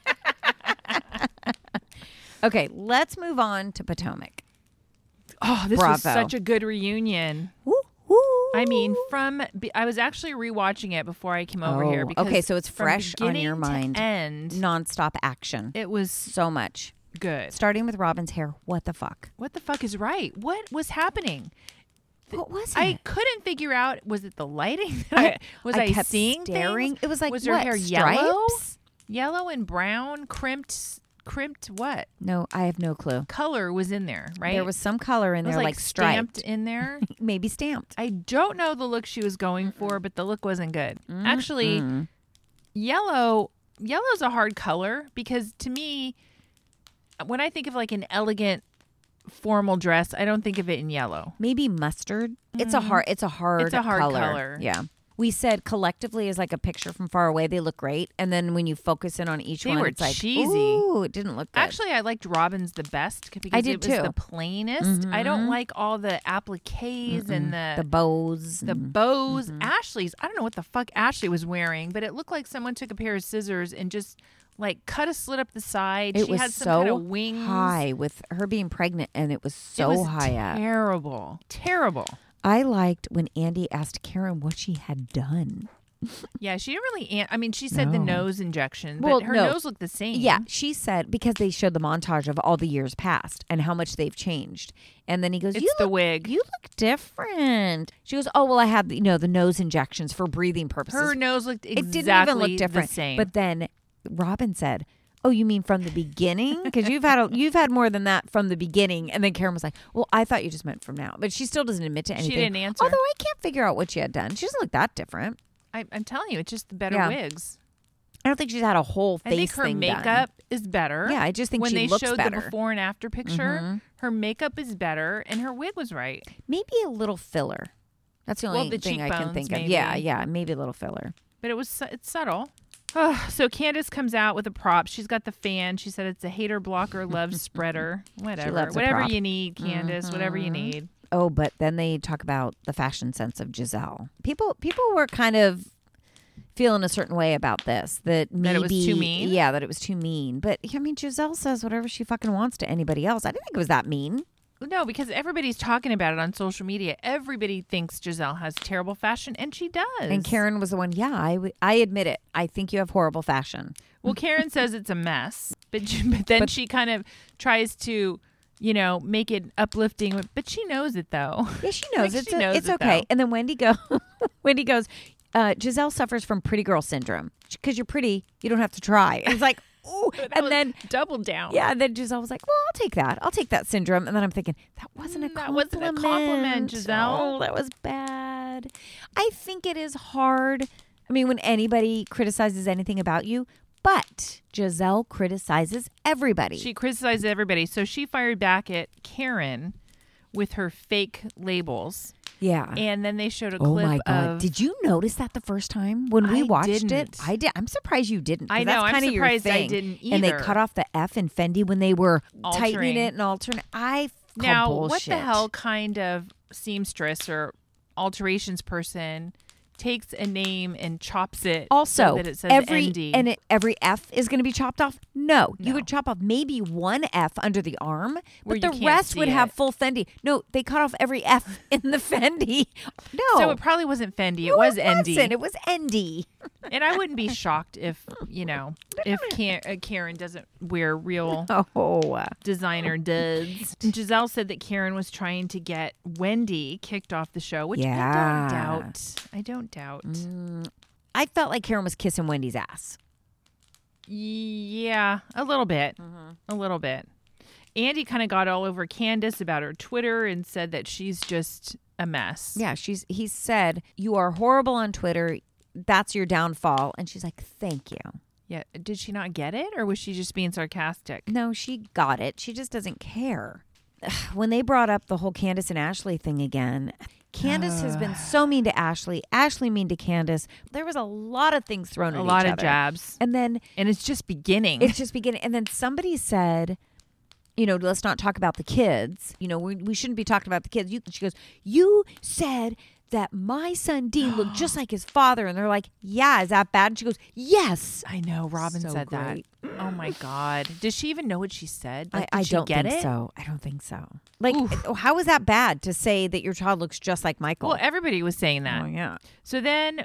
Okay, let's move on to Potomac. Oh, this was Bravo. such a good reunion. Woo, woo. I mean, from I was actually rewatching it before I came over Oh, here. Because okay, so it's from fresh on your beginning to mind. End, Nonstop action. it was So much. good. Starting with Robin's hair. What the fuck? What the fuck is right? What was happening? What was it? I couldn't figure out. Was it the lighting? That I- I, was I I, kept seeing staring. things? It was like, was her what, hair yellow, stripes? yellow and brown, crimped, crimped? What No, I have no clue. color was in there? Right, There was some color in it was there, like, like stamped striped. in there. Maybe stamped. I don't know the look she was going for, but the look wasn't good. Actually, Mm. yellow yellow's a hard color because to me, when I think of like an elegant formal dress, I don't think of it in yellow. Maybe mustard. It's a hard. It's a hard. It's a hard color. color. Yeah. We said collectively as like a picture from far away, they look great, and then when you focus in on each They one, were it's like, cheesy. ooh, it didn't look good. Actually, I liked Robin's the best because I did it was too. the plainest. I don't like all the appliques and the the bows. the and- bows. Ashley's, I don't know what the fuck Ashley was wearing, but it looked like someone took a pair of scissors and just like cut a slit up the side. it she was had some so kind of wings. high with her being pregnant, and it was It so was high up. terrible. Terrible. I liked when Andy asked Karen what she had done. Yeah, she didn't really. An- I mean, she said the No. nose injection, but Well, her no. nose looked the same. Yeah, she said because they showed the montage of all the years past and how much they've changed. And then he goes, It's "You the look, wig. You look different." She goes, "Oh well, I had you know the nose injections for breathing purposes." her nose looked it exactly didn't even look different. the same. But then Robin said, "Oh, you mean from the beginning? Because you've had a, you've had more than that from the beginning." And then Karen was like, "Well, I thought you just meant from now." But she still doesn't admit to anything. She didn't answer. Although I can't figure out what she had done. She doesn't look that different. I, I'm telling you, it's just the better Yeah. wigs. I don't think she's had a whole face I think her thing makeup done. is better. Yeah, I just think when she they looks showed better. the before and after picture, Mhm. her makeup is better and her wig was right. Maybe a little filler. That's the only Well, the thing I can cheekbones, think of. maybe. Yeah, yeah, maybe a little filler. But it was su- it's subtle. Oh, so Candace comes out with a prop. She's got the fan. She said it's a hater blocker love spreader. Whatever. loves a Whatever prop. you need, Candace. Whatever you Mhm. need. Oh, but then they talk about the fashion sense of Giselle. People people were kind of feeling a certain way about this. That maybe That it was too mean? Yeah, that it was too mean. But I mean, Giselle says whatever she fucking wants to anybody else. I didn't think it was that mean. No, because everybody's talking about it on social media. Everybody thinks Giselle has terrible fashion, and she does. And Karen was the one. Yeah, I, w- I admit it. I think you have horrible fashion. Well, Karen says it's a mess, but, she, but then But- she kind of tries to, you know, make it uplifting. But she knows it, though. Yeah, she knows Like, it's she a- knows it's it, okay. though. And then Wendy go. Wendy goes. Uh, Giselle suffers from pretty girl syndrome because you're pretty. You don't have to try. It's like, ooh, That and was then. double down. Yeah, and then Giselle was like, well, I'll take that. I'll take that syndrome. And then I'm thinking, that wasn't a Mm, that compliment. wasn't a compliment, Giselle. Oh, that was bad. I think it is hard. I mean, when anybody criticizes anything about you, but Giselle criticizes everybody. She criticized everybody. So she fired back at Karen with her fake labels. yeah. And then they showed a Oh clip my God. of... Did you notice that the first time when we I watched it? didn't. I did. I'm surprised you didn't. 'cause I know, That's I'm kind of your surprised I thing. didn't And they either. cut off the F in Fendi when they were tightening Altering. it and altering. I call Now, bullshit. what the hell kind of seamstress or alterations person takes a name and chops it Also, so that it says every N D? and it, every F is going to be chopped off. No, you No. would chop off maybe one F under the arm, Where but you the can't rest see would have it. full Fendi. No, they cut off every F in the Fendi. No, So it probably wasn't Fendi. It No, was it N D. wasn't. It was N D. And I wouldn't be shocked if, you know, if Karen, uh, Karen doesn't wear real Oh, designer duds. And Giselle said that Karen was trying to get Wendy kicked off the show, which I Yeah. don't doubt. I don't doubt. I felt like Karen was kissing Wendy's ass. Yeah, a little bit. Mm-hmm. A little bit. Andy kind of got all over Candace about her Twitter and said that she's just a mess. Yeah, she's. He said you are horrible on Twitter. That's your downfall. And she's like, thank you. Yeah. Did she not get it, or was she just being sarcastic? No, she got it. She just doesn't care. When they brought up the whole Candace and Ashley thing again, Candace has been so mean to Ashley, Ashley mean to Candace. There was a lot of things thrown at A each lot of other. jabs. And then And it's just beginning. it's just beginning. And then somebody said, you know, let's not talk about the kids. You know, we, we shouldn't be talking about the kids. You, she goes, you said that my son Dean looked just like his father. And they're like, yeah, is that bad? And she goes, yes. I know. Robin So said great. that. Oh my God. Does she even know what she said? Like, I, did I she don't get think it? so. I don't think so. Like, Oof. how is that bad to say that your child looks just like Michael? Well, everybody was saying that. Oh, yeah. So then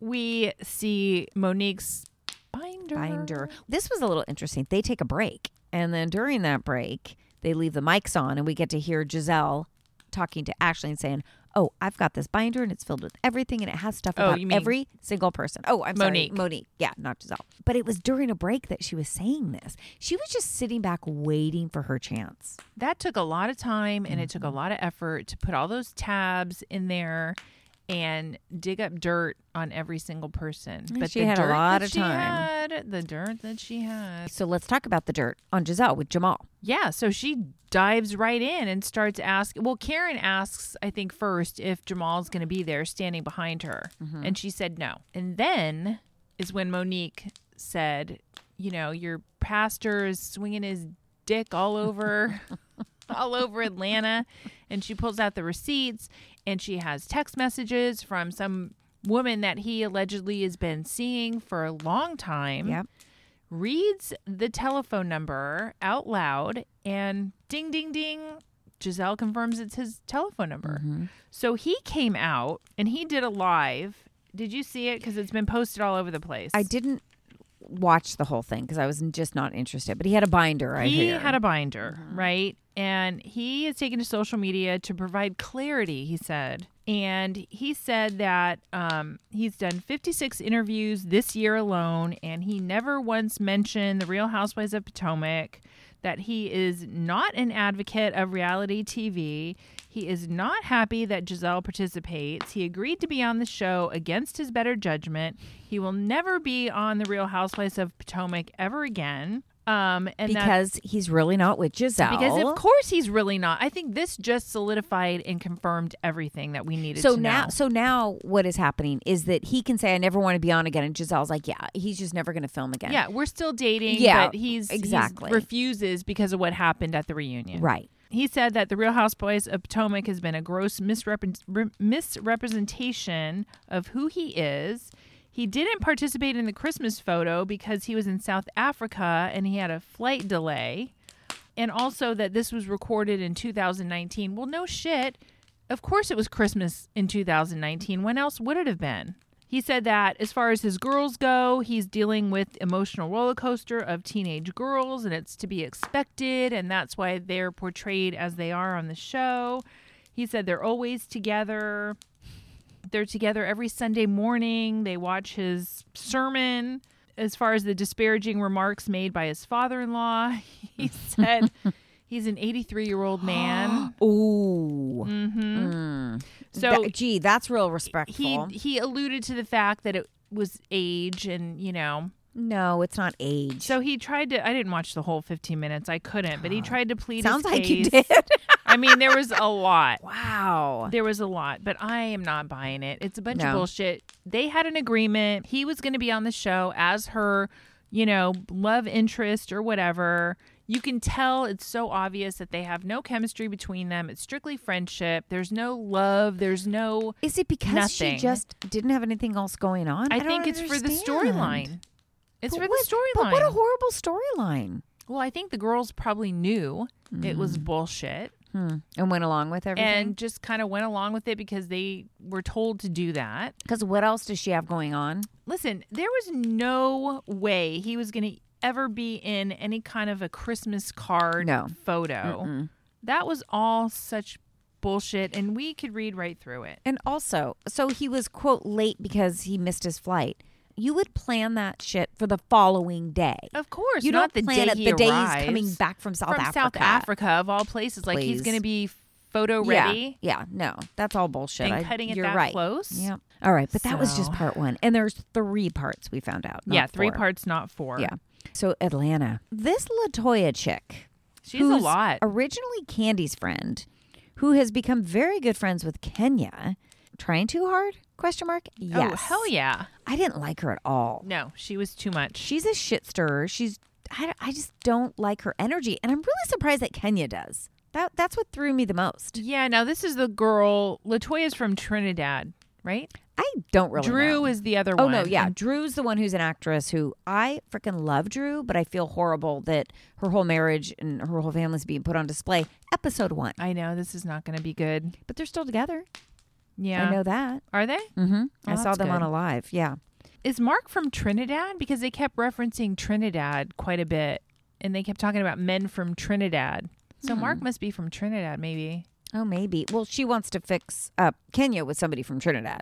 we see Monique's binder. Binder. This was a little interesting. They take a break. And then during that break, they leave the mics on and we get to hear Giselle talking to Ashley and saying, oh, I've got this binder and it's filled with everything and it has stuff Oh, about you mean every single person. Oh, I'm Monique. sorry. Monique. Yeah, not Giselle. But it was during a break that she was saying this. She was just sitting back waiting for her chance. That took a lot of time and it took a Mm-hmm. lot of effort to put all those tabs in there and dig up dirt on every single person. Yeah, But she the had a dirt lot that of she time. had, the dirt that she had. So let's talk about the dirt on Giselle with Jamal. Yeah, so she dives right in and starts asking. Well, Karen asks, I think, first if Jamal's going to be there standing behind her. Mm-hmm. And she said no. And then is when Monique said, you know, your pastor is swinging his dick all over. all over Atlanta. And she pulls out the receipts and she has text messages from some woman that he allegedly has been seeing for a long time. Yep. Reads the telephone number out loud and ding, ding, ding. Giselle confirms it's his telephone number. Mm-hmm. So he came out and he did a live. Did you see it? Because it's been posted all over the place. I didn't watch the whole thing because I was just not interested. But he had a binder. I He hear. had a binder, right? And he has taken to social media to provide clarity, he said. And he said that um, he's done fifty-six interviews this year alone, and he never once mentioned the Real Housewives of Potomac, that he is not an advocate of reality T V. He is not happy that Giselle participates. He agreed to be on the show against his better judgment. He will never be on The Real Housewives of Potomac ever again. Um, and because he's really not with Giselle. Because of course he's really not. I think this just solidified and confirmed everything that we needed so to now, know. So now what is happening is that he can say, I never want to be on again. And Giselle's like, yeah, he's just never going to film again. Yeah, we're still dating, Yeah, but he's, exactly. he's refuses because of what happened at the reunion. Right. He said that The Real Housewives of Potomac has been a gross misrepre- re- misrepresentation of who he is. He didn't participate in the Christmas photo because he was in South Africa and he had a flight delay. And also that this was recorded in two thousand nineteen. Well, no shit. Of course it was Christmas in two thousand nineteen. When else would it have been? He said that as far as his girls go, he's dealing with emotional roller coaster of teenage girls, and it's to be expected, and that's why they're portrayed as they are on the show. He said they're always together. They're together every Sunday morning. They watch his sermon. As far as the disparaging remarks made by his father-in-law, he said he's an eighty-three-year-old man. Ooh. Mm-hmm. Mm. So, That- gee, that's real respectful. He he alluded to the fact that it was age and, you know. No, it's not age. So he tried to, I didn't watch the whole fifteen minutes. I couldn't, but he tried to plead Sounds his like case. you did. I mean, there was a lot. Wow. There was a lot, but I am not buying it. It's a bunch No. of bullshit. They had an agreement. He was going to be on the show as her, you know, love interest or whatever. You can tell it's so obvious that they have no chemistry between them. It's strictly friendship. There's no love. There's no. Is it because Nothing. she just didn't have anything else going on? I, don't think it's for the understand. storyline. It's But for what- the storyline. But what a horrible storyline. Well, I think the girls probably knew it was bullshit Hmm. And went along with everything. and just kind of went along with it because they were told to do that. Because what else does she have going on? Listen, there was no way he was going to ever be in any kind of a Christmas card No. photo. Mm-mm. That was all such bullshit, and we could read right through it. And also, so he was, quote, late because he missed his flight. You would plan that shit for the following day. Of course, You not don't the plan day it he the day arrives. he's coming back from South from Africa. South Africa, of all places. Like he's Please. going to be photo Yeah, ready yeah, no, that's all bullshit. and I- cutting it you're that right. close. Yeah. All right, but that was just So- part one. And there's three parts we found out. not Yeah, three four. parts, not four. Yeah. So Atlanta. This LaToya chick. She's a who's lot. Originally Candy's friend, who has become very good friends with Kenya. Trying too hard? Question mark. Yes. Oh, hell yeah. I didn't like her at all. No, she was too much. She's a shit stirrer. She's. I, I just don't like her energy, and I'm really surprised that Kenya does. That that's what threw me the most. Yeah, now this is the girl. LaToya's from Trinidad, right? I don't really. Drew know. is the other Oh one. no, yeah, And Drew's the one who's an actress who I freaking love Drew, but I feel horrible that her whole marriage and her whole family's being put on display. Episode one, I know this is not going to be good. but they're still together. Yeah. I know that. Are they? Mm-hmm. Oh, I saw that's them on good. a live. Yeah. Is Mark from Trinidad? Because they kept referencing Trinidad quite a bit. And they kept talking about men from Trinidad. So Hmm. Mark must be from Trinidad, maybe. Oh, maybe. Well, she wants to fix up Kenya with somebody from Trinidad.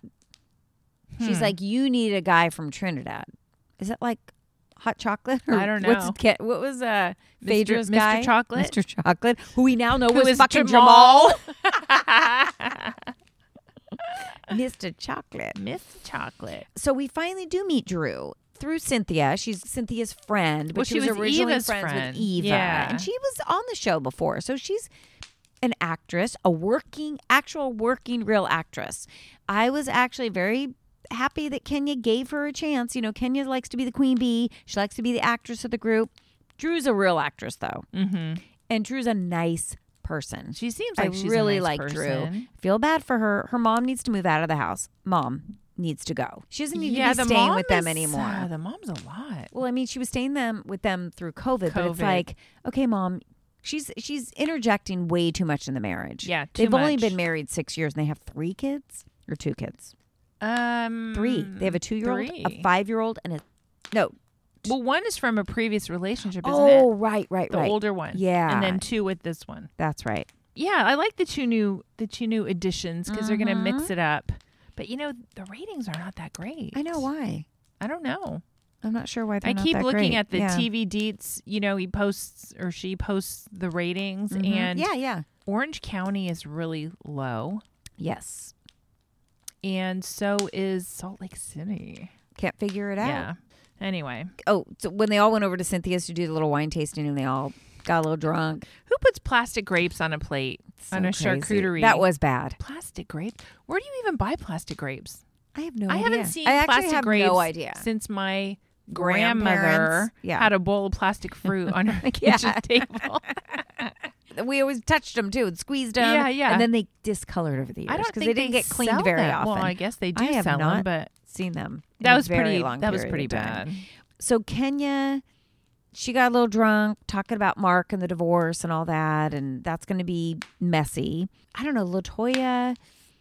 She's Hmm. like, you need a guy from Trinidad. Is it like hot chocolate? I don't What's, know. Ke- what was uh, Mister Phaedra's Mister guy? Chocolate? Mister Chocolate, who we now know Who was is fucking Jamal. Jamal. Mister Chocolate. Miss Chocolate. So we finally do meet Drew through Cynthia. She's Cynthia's friend, but Well, she, she was, was originally Eva's friends friend. with Eva. Yeah. And she was on the show before. So she's an actress, a working, actual working, real actress. I was actually very happy that Kenya gave her a chance. You know, Kenya likes to be the queen bee. She likes to be the actress of the group. Drew's a real actress, though. Mm-hmm. And Drew's a nice person. She seems I like she's really a nice like Drew. person. Feel bad for her. Her mom needs to move out of the house. Mom needs to go. She doesn't need yeah, to be the staying mom with them is, anymore. uh, the mom's a lot. Well, I mean, she was staying them with them through COVID, but it's COVID. like, okay, mom, she's she's interjecting way too much in the marriage. Yeah, too they've only much. been married six years and they have three kids or two kids. Um, Three. They have a two-year-old, three. a five-year-old, and a no. Well, one is from a previous relationship, isn't Oh, it? right, right, The right. older one. Yeah. And then two with this one. That's right. Yeah, I like the two new the two new additions because they're going to mix Mhm. it up. But you know, the ratings are not that great. I know why. I don't know. I'm not sure why they're I not keep that looking great. at the yeah. T V deets. You know, he posts or she posts the ratings, Mhm. and yeah, yeah. Orange County is really low, Yes. and so is Salt Lake City. Can't figure it out. Yeah. Anyway, Oh, so when they all went over to Cynthia's to do the little wine tasting and they all got a little drunk. who puts plastic grapes on a plate So on a crazy. charcuterie? That was bad. Plastic grapes. Where do you even buy plastic grapes? I have no I idea. haven't seen I actually plastic have grapes no idea. since my Grandparents, grandmother yeah. had a bowl of plastic fruit on her Yeah. kitchen table. We always touched them too and squeezed them. Yeah, yeah. And then they discolored over the years I don't because think they didn't get cleaned sell very them. often. Well, I guess they do I have sell not them, but seen them. in that a was very pretty. long That was period pretty of time. bad. So Kenya, she got a little drunk talking about Mark and the divorce and all that, and that's going to be messy. I don't know, LaToya.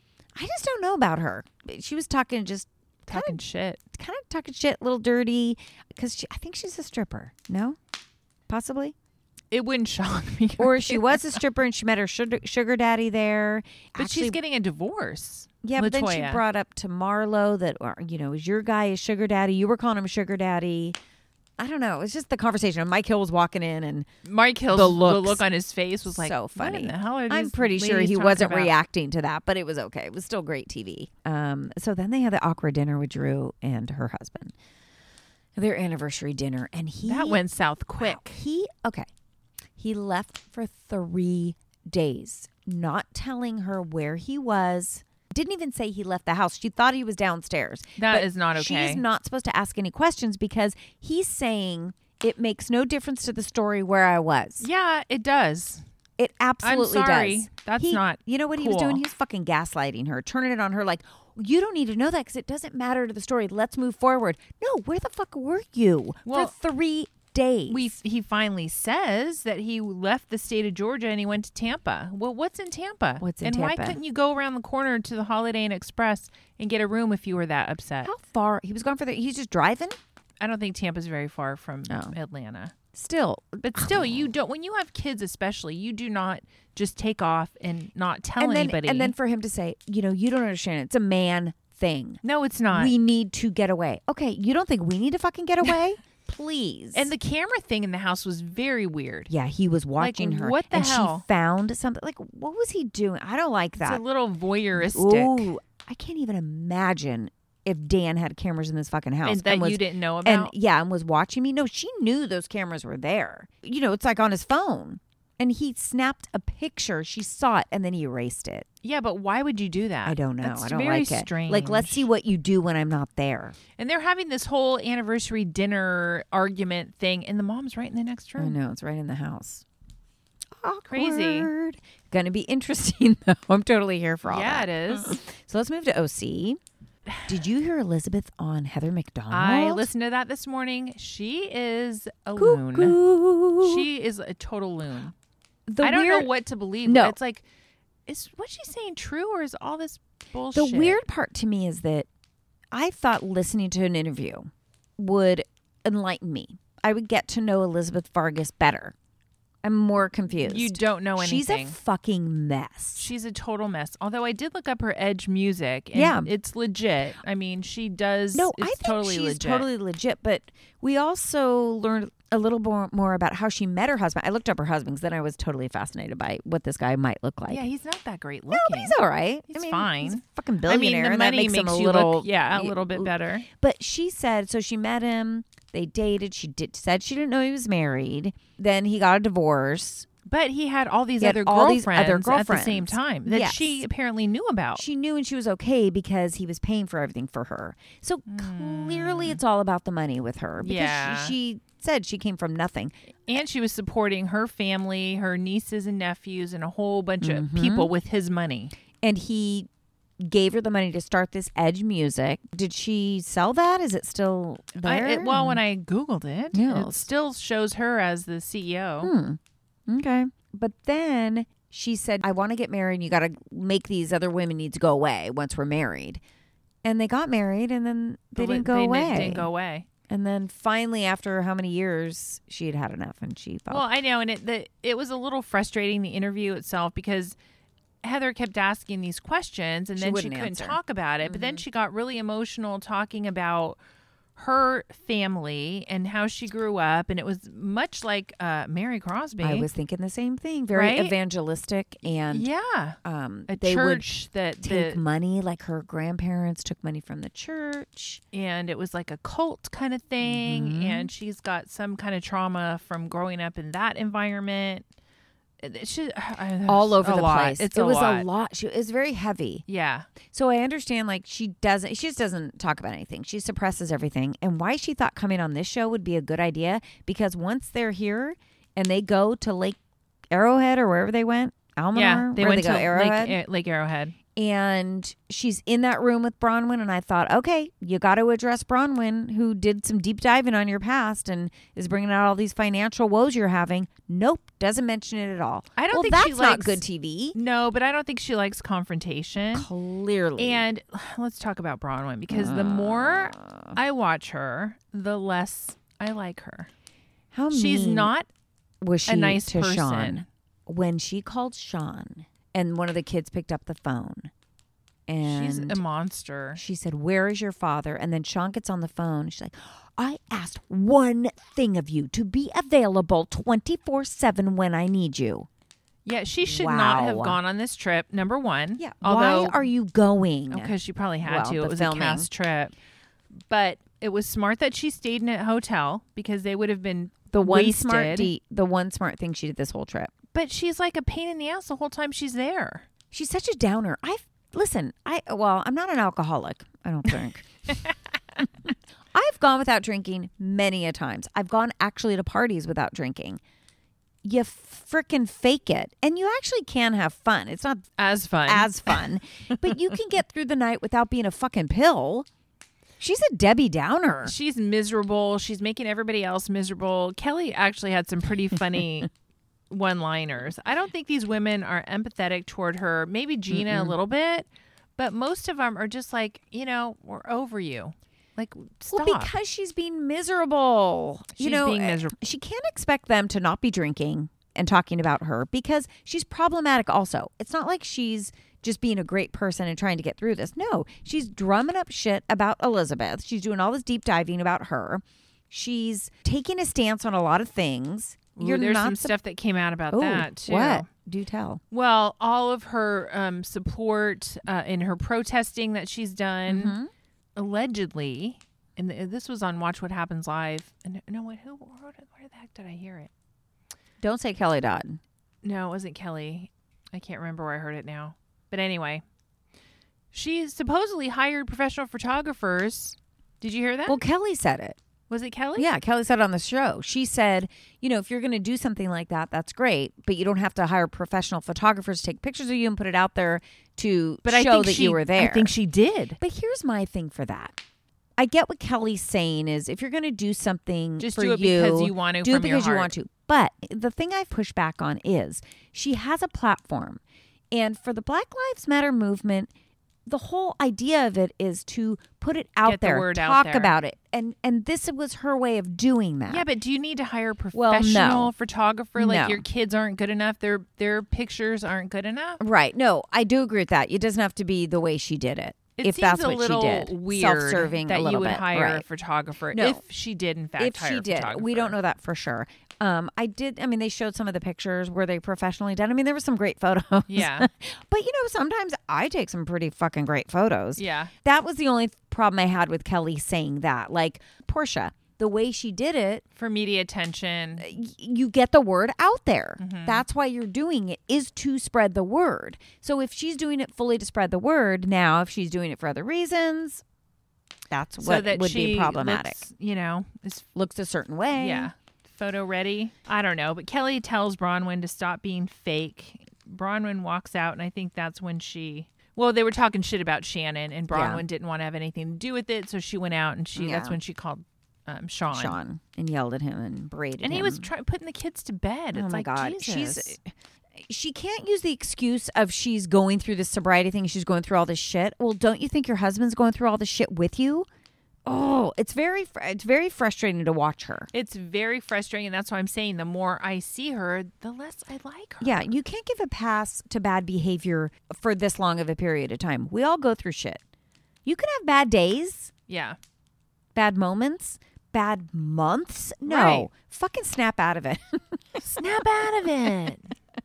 I just don't know about her. She was talking just kind Talking of, shit. kind of talking shit, a little dirty, because I think she's a stripper. No, possibly. It wouldn't shock me. Or she was a stripper and she met her sugar, sugar daddy there. But Actually, she's getting a divorce. yeah, but then she LaToya. brought up to Marlo that, or, you know, is your guy a sugar daddy? You were calling him sugar daddy. I don't know. It was just the conversation. Mike Hill was walking in and Mike Hill's The the, looks, look on his face was like, so What funny. in the hell are these I'm pretty sure ladies he talking wasn't about? reacting to that, but it was okay. It was still great T V. Um, so then they had the awkward dinner with Drew and her husband, their anniversary dinner, and he That went south quick. He okay. He left for three days, not telling her where he was. Didn't even say he left the house. She thought he was downstairs. That But is not okay. She's not supposed to ask any questions because he's saying it makes no difference to the story where I was. Yeah, it does. It absolutely sorry. does. That's He- not You know what he was cool. doing? He was fucking gaslighting her, turning it on her like, you don't need to know that because it doesn't matter to the story. Let's move forward. No, where the fuck were you Well, for three days? We he finally says that he left the state of Georgia and he went to Tampa. Well, what's in Tampa? What's in and Tampa? why couldn't you go around the corner to the Holiday Inn Express and get a room if you were that upset? How far? He was gone for the. He's just driving. I don't think Tampa's very far from Oh. Atlanta. Still, But still, you don't. When you have kids, especially, you do not just take off and not tell and then anybody. and then for him to say, you know, you don't understand. It's a man thing. no, it's not. We need to get away. Okay, you don't think we need to fucking get away? Please. and the camera thing in the house was very weird. yeah, he was watching her. what the and hell? she found something. Like, what was he doing? I don't like It's that. a little voyeuristic. Ooh, I can't even imagine if Dan had cameras in this fucking house and that was, you didn't know and about. yeah, and was watching me. No, she knew those cameras were there. You know, it's like on his phone. And he snapped a picture. She saw it, and then he erased it. yeah, but why would you do that? I don't know. That's I don't very like it. strange. Like, let's see what you do when I'm not there. And they're having this whole anniversary dinner argument thing, and the mom's right in the next I room. know, it's right in the house. Crazy. Awkward. Gonna be interesting, though. I'm totally here for all Yeah, that. it is. So let's move to O C. Did you hear Elizabeth on Heather McDonald? I listened to that this morning. She is a loon. Cuckoo. She is a total loon. The I don't weird, know what to believe. No. It's like, is what she's saying true, or is all this bullshit? The weird part to me is that I thought listening to an interview would enlighten me. I would get to know Elizabeth Vargas better. I'm more confused. You don't know She's anything. a fucking mess. She's a total mess. Although I did look up her Edge music. And Yeah. it's legit. I mean, she does. No, it's I think totally she's legit. totally legit. But we also learned a little more, more about how she met her husband. I looked up her husband because then I was totally fascinated by what this guy might look like. Yeah, he's not that great no, looking. but he's all right. He's I mean, fine. He's a fucking I mean, billionaire. the and that money makes, makes him a you little, look, yeah, a little bit better. But she said, so she met him. They dated. She did said she didn't know he was married. Then he got a divorce. But he had all these He had other all girlfriends, these other at the same girlfriends. time that Yes. she apparently knew about. She knew and she was okay because he was paying for everything for her. So clearly it's all about the money with her. Because Yeah. she, she said she came from nothing. And she was supporting her family, her nieces and nephews, and a whole bunch Mm-hmm. of people with his money. And he gave her the money to start this Edge music. Did she sell that? Is it still there? I, it, well, when I Googled it, Yeah. it still shows her as the C E O. Hmm. Okay. But then she said, I want to get married and you got to make these other women need to go away once we're married. And they got married and then they But didn't go they away. Didn't go away. And then finally, after how many years, she had had enough and she felt. Well, I know, and it the, it was a little frustrating, the interview itself, because Heather kept asking these questions, and She then she wouldn't couldn't answer. talk about it. But then she got really emotional talking about her family and how she grew up, and it was much like uh, Mary Crosby. I was thinking the same thing. Very Right? evangelistic, and yeah, um, a they church that would take the, money, like her grandparents took money from the church. and it was like a cult kind of thing, Mhm. and she's got some kind of trauma from growing up in that environment. It, it should, uh, All over a the lot. place. It's it a was lot. a lot. She, it was very heavy. Yeah. So I understand, like, she doesn't, she just doesn't talk about anything. She suppresses everything. And why she thought coming on this show would be a good idea, because once they're here and they go to Lake Arrowhead or wherever they went, Almanor, Yeah, they where went they go, to Arrowhead, Lake, Lake Arrowhead. and she's in that room with Bronwyn, and I thought, okay, you got to address Bronwyn, who did some deep diving on your past and is bringing out all these financial woes you're having. Nope, doesn't mention it at all. I don't well, think that's she not likes- good T V. No, but I don't think she likes confrontation. Clearly. And let's talk about Bronwyn, because the more Uh. I watch her, the less I like her. How She's mean not was she a nice to person. Sean when she called Sean and one of the kids picked up the phone and She's a monster. she said, "Where is your father?" And then Sean gets on the phone. She's like, "I asked one thing of you, to be available twenty-four seven when I need you." Yeah, she should not have Wow. gone on this trip, number one. Yeah. Although, Why are you going? because she probably had Well, to. the It was filming. a cast trip. But it was smart that she stayed in a hotel, because they would have been The one wasted. smart de- the one smart thing she did this whole trip. But she's like a pain in the ass the whole time she's there. She's such a downer. I've listen, I well, I'm not an alcoholic. I don't drink. I've gone without drinking many a times. I've gone actually to parties without drinking. You frickin' fake it, and you actually can have fun. It's not As fun. as fun, but you can get through the night without being a fucking pill. She's a Debbie Downer. She's miserable. She's making everybody else miserable. Kelly actually had some pretty funny one-liners. I don't think these women are empathetic toward her. Maybe Gina Mm-mm. a little bit, but most of them are just like, you know, we're over you. Like, stop. Well, because she's being miserable. you She's know, being uh, miserable. She can't expect them to not be drinking and talking about her, because she's problematic also. It's not like she's just being a great person and trying to get through this. No, she's drumming up shit about Elizabeth. She's doing all this deep diving about her. She's taking a stance on a lot of things. Ooh, You're there's not some sup- stuff that came out about Ooh, that, too. What? Do tell. Well, all of her um, support uh, in her protesting that she's done, Mhm. allegedly, and th- this was on Watch What Happens Live. And no, what? Who? Where, where the heck did I hear it? Don't say Kelly Dodd. No, it wasn't Kelly. I can't remember where I heard it now. But anyway, she supposedly hired professional photographers. Did you hear that? Well, Kelly said it. Was it Kelly? Yeah, Kelly said on the show. She said, you know, if you're going to do something like that, that's great, but you don't have to hire professional photographers to take pictures of you and put it out there to But I show think that she, you were there. I think she did. But here's my thing for that. I get what Kelly's saying is, if you're going to do something Just for do it you, because you want to. do it from your because you heart. want to. But the thing I push back on is she has a platform. And for the Black Lives Matter movement, the whole idea of it is to put it out Get the there, word out talk there. about it. And and this was her way of doing that. Yeah, but do you need to hire a Well, no. professional photographer? Like No. your kids aren't good enough. Their their pictures aren't good enough. Right. No, I do agree with that. It doesn't have to be the way she did it. It if seems that's a what little she did. weird Self-serving that a little you would bit. hire a Right. photographer No. if she did in fact If hire she a did. photographer. We don't know that for sure. Um, I did. I mean, they showed some of the pictures. Were they professionally done? I mean, there were some great photos. Yeah. But, you know, sometimes I take some pretty fucking great photos. Yeah. That was the only problem I had with Kelly saying that. Like, Portia, the way she did it, For media attention. y- you get the word out there. Mhm. That's why you're doing it, is to spread the word. So if she's doing it fully to spread the word, now if she's doing it for other reasons, that's So what that would she be problematic. looks, you know, is Looks a certain way. yeah, photo ready. I don't know, but Kelly tells Bronwyn to stop being fake. Bronwyn walks out, and I think that's when she. Well, they were talking shit about Shannon, and Bronwyn Yeah. didn't want to have anything to do with it, so she went out, and she. That's Yeah. when she called um, Sean. Sean, and yelled at him and berated And him. he was try- putting the kids to bed. It's Oh my like, God. Jesus. She's she can't use the excuse of she's going through this sobriety thing. She's going through all this shit. Well, don't you think your husband's going through all this shit with you? Oh, it's very fr- it's very frustrating to watch her. It's very frustrating, and that's why I'm saying the more I see her, the less I like her. Yeah, you can't give a pass to bad behavior for this long of a period of time. We all go through shit. You can have bad days. Yeah. bad moments, bad months. No, Right. fucking snap out of it. Snap out of it.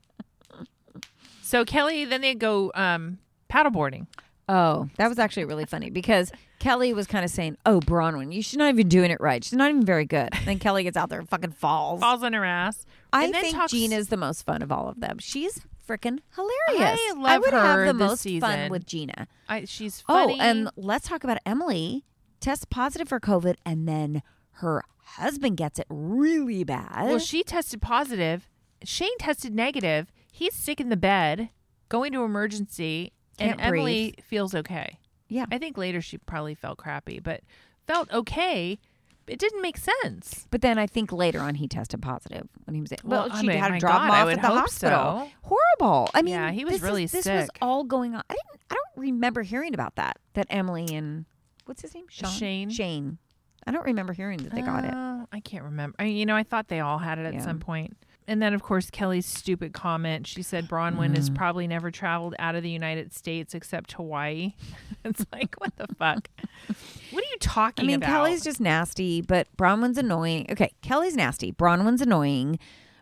So Kelly, then they go um, paddleboarding. Oh, that was actually really funny because Kelly was kind of saying, "Oh, Bronwyn, you she's not even doing it right. She's not even very good." And then Kelly gets out there and fucking falls. Falls on her ass. I and then think talks- Gina's the most fun of all of them. She's freaking hilarious. I love would her have the this most season. fun with Gina. I, she's funny. Oh, and let's talk about Emily. Tests positive for COVID, and then her husband gets it really bad. Well, she tested positive. Shane tested negative. He's sick in the bed, going to emergency, Can't and Emily breathe. feels okay. Yeah. I think later she probably felt crappy, but felt okay. It didn't make sense. But then I think later on he tested positive when he was in. Well, Well, I she mean, had my to drop God, him I off would at the hope hospital. so. Horrible. I mean, Yeah, he was this really is, This was sick. all going on. I didn't. I don't remember hearing about that. That Emily and what's his name? Sean? Shane. Shane. I don't remember hearing that they got it. Uh, I can't remember. I, you know, I thought they all had it at Yeah. some point. And then, of course, Kelly's stupid comment. She said Bronwyn Mm. has probably never traveled out of the United States except Hawaii. It's like, what the fuck? What are you talking I mean, about? Kelly's just nasty, but Bronwyn's annoying. Okay, Kelly's nasty. Bronwyn's annoying.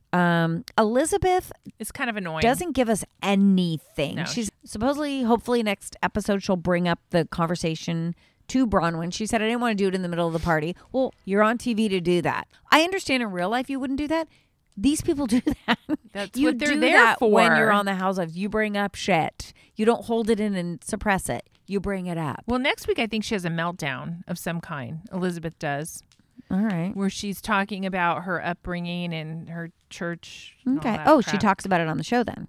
Um, Elizabeth It's kind of annoying. doesn't give us anything. No, She's supposedly, hopefully, next episode she'll bring up the conversation to Bronwyn. She said, "I didn't want to do it in the middle of the party." Well, you're on T V to do that. I understand in real life you wouldn't do that. These people do that. That's you what they're do there that for. when you're on the Housewives. You bring up shit. You don't hold it in and suppress it. You bring it up. Well, next week, I think she has a meltdown of some kind. Elizabeth does, All right. where she's talking about her upbringing and her church. and all Okay. that Oh, she crap. talks about it on the show then.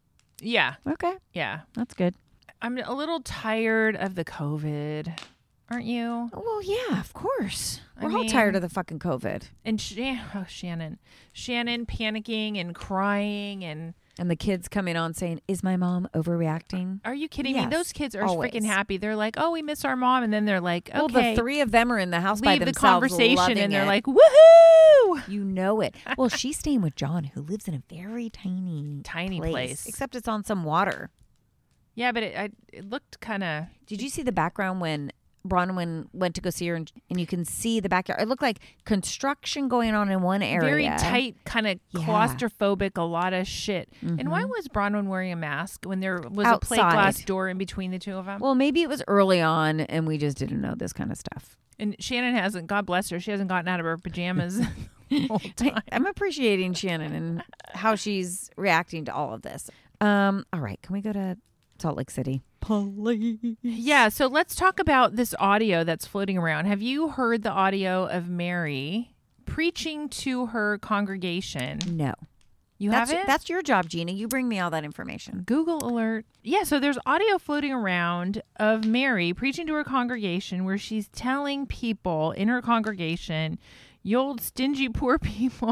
Yeah. Okay. Yeah. That's good. I'm a little tired of the COVID. Aren't you? Well, yeah, of course. I We're all tired mean- of the fucking COVID. And Shan- oh, Shannon. Shannon panicking and crying. And And the kids coming on saying, "Is my mom overreacting?" are you kidding Yes, me? Those kids are always. freaking happy. They're like, oh, we miss our mom. And then they're like, okay. Well, the three of them are in the house by leave the themselves, conversation loving and they're it. like, woohoo! You know it. Well, she's staying with John, who lives in a very tiny, Tiny place. Except it's on some water. Yeah, but it, I, it looked kind of. Did you see the background when Bronwyn went to go see her, and, and you can see the backyard? It looked like construction going on in one area. Very tight, kind of Yeah. claustrophobic, a lot of shit. And why Mhm. was Bronwyn wearing a mask when there was Outside. a plate glass door in between the two of them? Well, maybe it was early on, and we just didn't know this kind of stuff. And Shannon hasn't, God bless her, she hasn't gotten out of her pajamas the whole I, time. I'm appreciating Shannon and how she's reacting to all of this. Um, all right, can we go to Salt Lake City? Police. Yeah, so let's talk about this audio that's floating around. Have you heard the audio of Mary preaching to her congregation? No. You That's, haven't? that's your job, Gina. You bring me all that information. Google alert. Yeah, so there's audio floating around of Mary preaching to her congregation where she's telling people in her congregation, you old stingy poor people.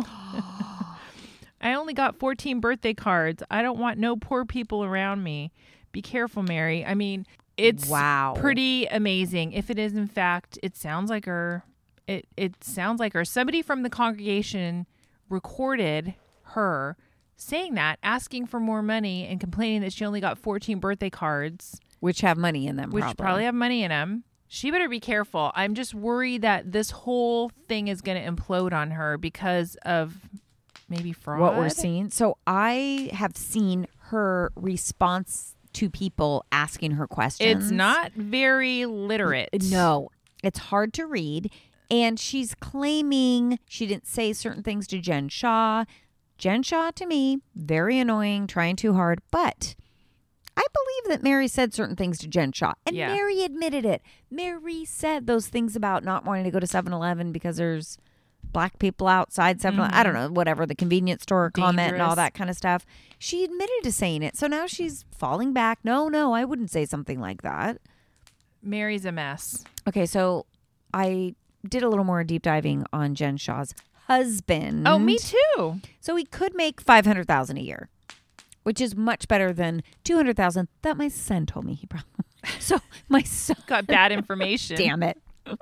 I only got fourteen birthday cards. I don't want no poor people around me. Be careful, Mary. I mean, it's Wow. pretty amazing. If it is, in fact, it sounds like her. It, it sounds like her. Somebody from the congregation recorded her saying that, asking for more money and complaining that she only got fourteen birthday cards, Which have money in them, which probably. probably have money in them. She better be careful. I'm just worried that this whole thing is going to implode on her because of maybe fraud. what we're seeing. So I have seen her response to people asking her questions. It's not very literate. No, it's hard to read. And she's claiming she didn't say certain things to Jen Shaw. Jen Shaw, to me, very annoying, trying too hard. But I believe that Mary said certain things to Jen Shaw. And Yeah. Mary admitted it. Mary said those things about not wanting to go to seven eleven because there's black people outside seven eleven. I don't know, whatever, the convenience store comment and all Dangerous. that kind of stuff. She admitted to saying it. So now she's falling back. No, no, I wouldn't say something like that. Mary's a mess. Okay, so I did a little more deep diving on Jen Shaw's husband. Oh, me too. So he could make five hundred thousand dollars a year, which is much better than two hundred thousand dollars that my son told me he probably. So my son, Got bad information. damn it.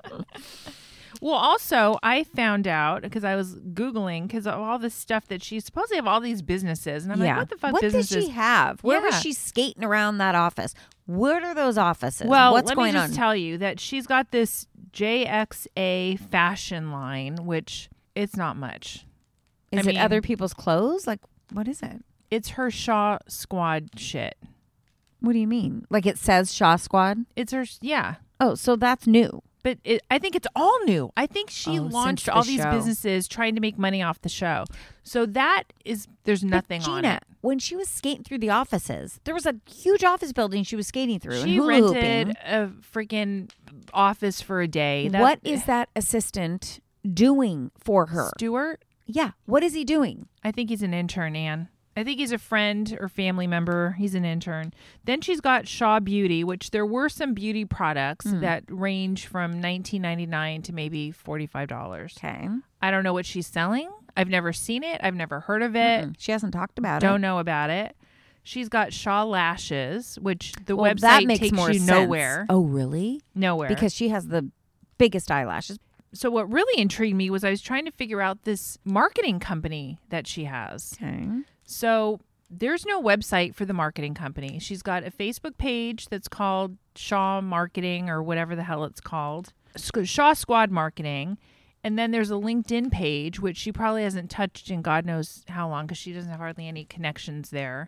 Well, also, I found out because I was Googling because of all this stuff that she supposedly have all these businesses. And I'm like, what the fuck what businesses? did she have? Where was Yeah. she skating around that office? What are those offices? Well, What's let going me just on? tell you that she's got this J X A fashion line, which it's not much. Is I it mean, other people's clothes? Like, what is it? It's her Shaw Squad shit. What do you mean? Like it says Shaw Squad? It's her, yeah. Oh, so that's new. But it, I think it's all new. I think she Oh, launched since the all these show. businesses trying to make money off the show. So that is, there's nothing But on Gina, it. when she was skating through the offices, there was a huge office building she was skating through. She and hula rented hooping. a freaking office for a day. That- What is that assistant doing for her? Stuart? Yeah. What is he doing? I think he's an intern, Anne. I think he's a friend or family member. He's an intern. Then she's got Shaw Beauty, which there were some beauty products Mm. that range from nineteen ninety-nine to maybe forty-five dollars. Okay. I don't know what she's selling. I've never seen it. I've never heard of it. Mm-mm. She hasn't talked about Don't it. know about it. She's got Shaw Lashes, which the Well, website that makes takes more you sense. nowhere. Oh, really? Nowhere. Because she has the biggest eyelashes. So what really intrigued me was I was trying to figure out this marketing company that she has. Okay. So there's no website for the marketing company. She's got a Facebook page that's called Shaw Marketing or whatever the hell it's called. Sc- Shaw Squad Marketing. And then there's a LinkedIn page, which she probably hasn't touched in God knows how long because she doesn't have hardly any connections there.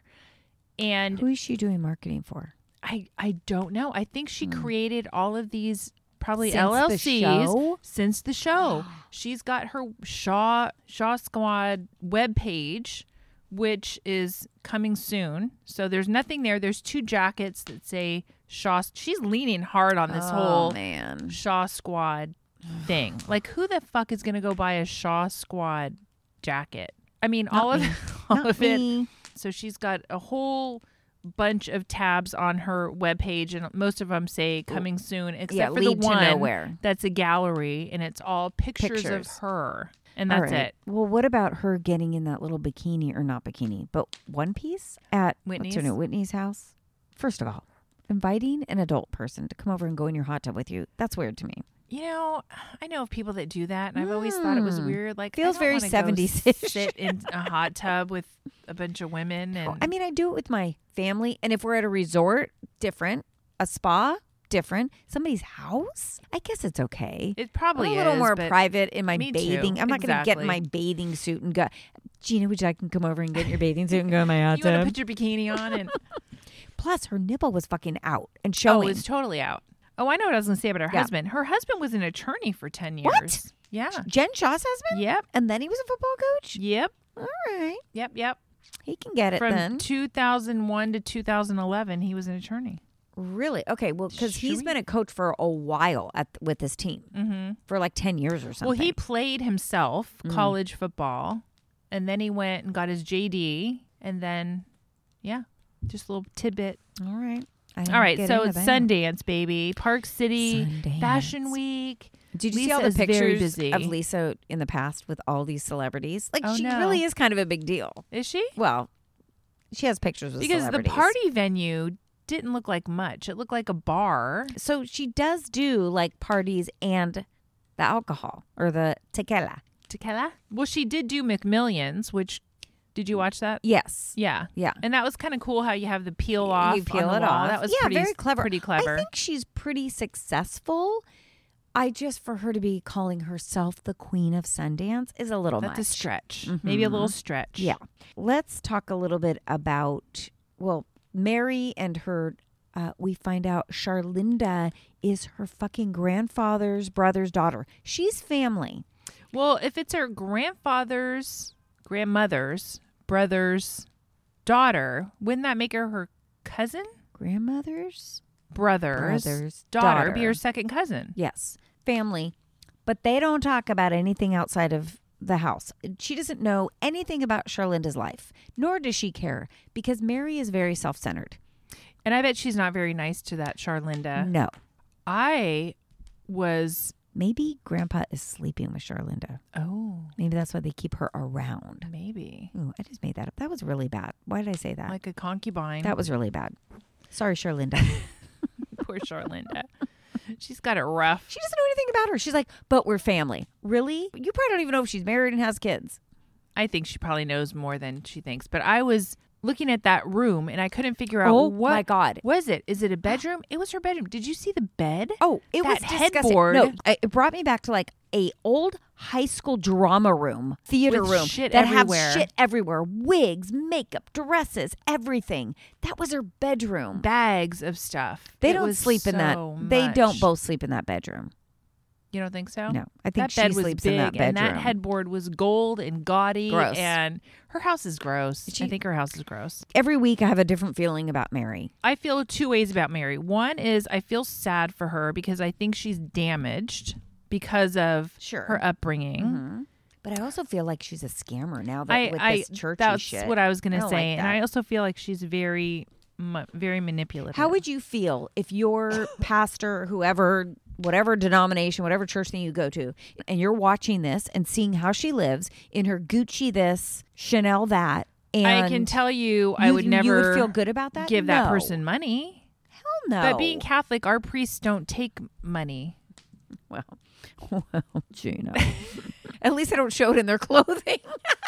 And Who is she doing marketing for? I, I don't know. I think she Hmm. created all of these probably Since the L L Cs show? since the show. She's got her Shaw Shaw Squad webpage, which is coming soon. So there's nothing there. There's two jackets that say Shaw. She's leaning hard on this oh, whole man. Shaw Squad thing. Like, who the fuck is going to go buy a Shaw Squad jacket? I mean, Not all of me. all Not of it. me. So she's got a whole bunch of tabs on her webpage, and most of them say coming soon, except Yeah, for lead the to one nowhere. that's a gallery, and it's all pictures, Pictures. of her, and All that's right. it. Well, what about her getting in that little bikini, or not bikini, but one piece at Whitney's? What's her name? Whitney's house? First of all, inviting an adult person to come over and go in your hot tub with you, that's weird to me. You know, I know of people that do that, and I've always thought it was Mm. weird. Like, Feels I don't very wanna go seventies-ish. sit in a hot tub with a bunch of women, and I mean, I do it with my family, and if we're at a resort, different. A spa, different. Somebody's house, I guess it's okay. it probably I'm a is little more but private in my Me too. bathing. I'm not going to get in Exactly. my bathing suit and go, Gina, would you like to come over and get in your bathing suit and go in my hot You want to tub? put your bikini on, and Plus, her nipple was fucking out and oh, showing. it's totally out. Oh, I know what I was going to say about her Yeah. husband. Her husband was an attorney for ten years. What? Yeah. Jen Shaw's husband? Yep. And then he was a football coach? Yep. All right. Yep. Yep. He can get it From then. two thousand one to two thousand eleven, he was an attorney. Really? Okay. Well, because he's Sweet. been a coach for a while at with this team Mm-hmm. for like ten years or something. Well, he played himself Mm. college football, and then he went and got his J D, and then, yeah, just a little tidbit. All right. I All right, get so into it's that. Sundance, baby. Park City Sundance. Fashion Week. Did you see Lisa all the is very pictures busy. of Lisa in the past with all these celebrities? Like, Oh, she no. really is kind of a big deal. Is she? Well, she has pictures with Because the celebrities. party venue didn't look like much. It looked like a bar. So she does do like parties and the alcohol or the tequila. Tequila? Well, she did do McMillions, which, did you watch that? Yes. Yeah. Yeah. And that was kind of cool how you have the peel off You peel on the it wall. off. That was yeah, pretty, very clever. pretty clever. I think she's pretty successful. I just, for her to be calling herself the queen of Sundance is a little That's much. a stretch. Maybe a little stretch. Yeah. Let's talk a little bit about, well, Mary and her, uh, we find out Charlinda is her fucking grandfather's brother's daughter. She's family. Well, if it's her grandfather's, grandmother's, brother's daughter, wouldn't that make her her cousin? Grandmother's? Brother's, Brother's daughter, daughter. be her second cousin. Yes. Family. But they don't talk about anything outside of the house. She doesn't know anything about Charlinda's life, nor does she care, because Mary is very self-centered. And I bet she's not very nice to that Charlinda. No. I was, Maybe Grandpa is sleeping with Charlinda. oh, Maybe that's why they keep her around. maybe. Ooh, I just made that up. That was really bad. Why did I say that? Like a concubine. That was really bad. Sorry, Charlinda. Poor Charlinda. She's got it rough. She doesn't know anything about her. She's like, but we're family. Really? You probably don't even know if she's married and has kids. I think she probably knows more than she thinks. But I was looking at that room, and I couldn't figure out Oh, what my God. was it. Is it a bedroom? It was her bedroom. Did you see the bed? Oh, it That was disgusting. headboard. No, it brought me back to like a old high school drama room, theater With room shit that everywhere. have shit everywhere, wigs, makeup, dresses, everything. That was her bedroom. Bags of stuff. They It don't was sleep in that. so They don't much. both sleep in that bedroom. You don't think so? No, I think That she bed was sleeps big, in that bedroom. and that headboard was gold and gaudy. Gross. And her house is gross. She- I think her house is gross. Every week, I have a different feeling about Mary. I feel two ways about Mary. One is I feel sad for her because I think she's damaged because of Sure. her upbringing. Mm-hmm. But I also feel like she's a scammer now that I, with I this churchy that's shit. what I was I gonna don't say, like and that. I also feel like she's very, mu- very manipulative. How would you feel if your pastor, whoever, whatever denomination, whatever church thing you go to, and you're watching this and seeing how she lives in her Gucci this, Chanel that, and I can tell you, I you- would you never would feel good about that? give that No. person money. Hell no. But being Catholic, our priests don't take money. well, well, Gina. At least I don't show it in their clothing.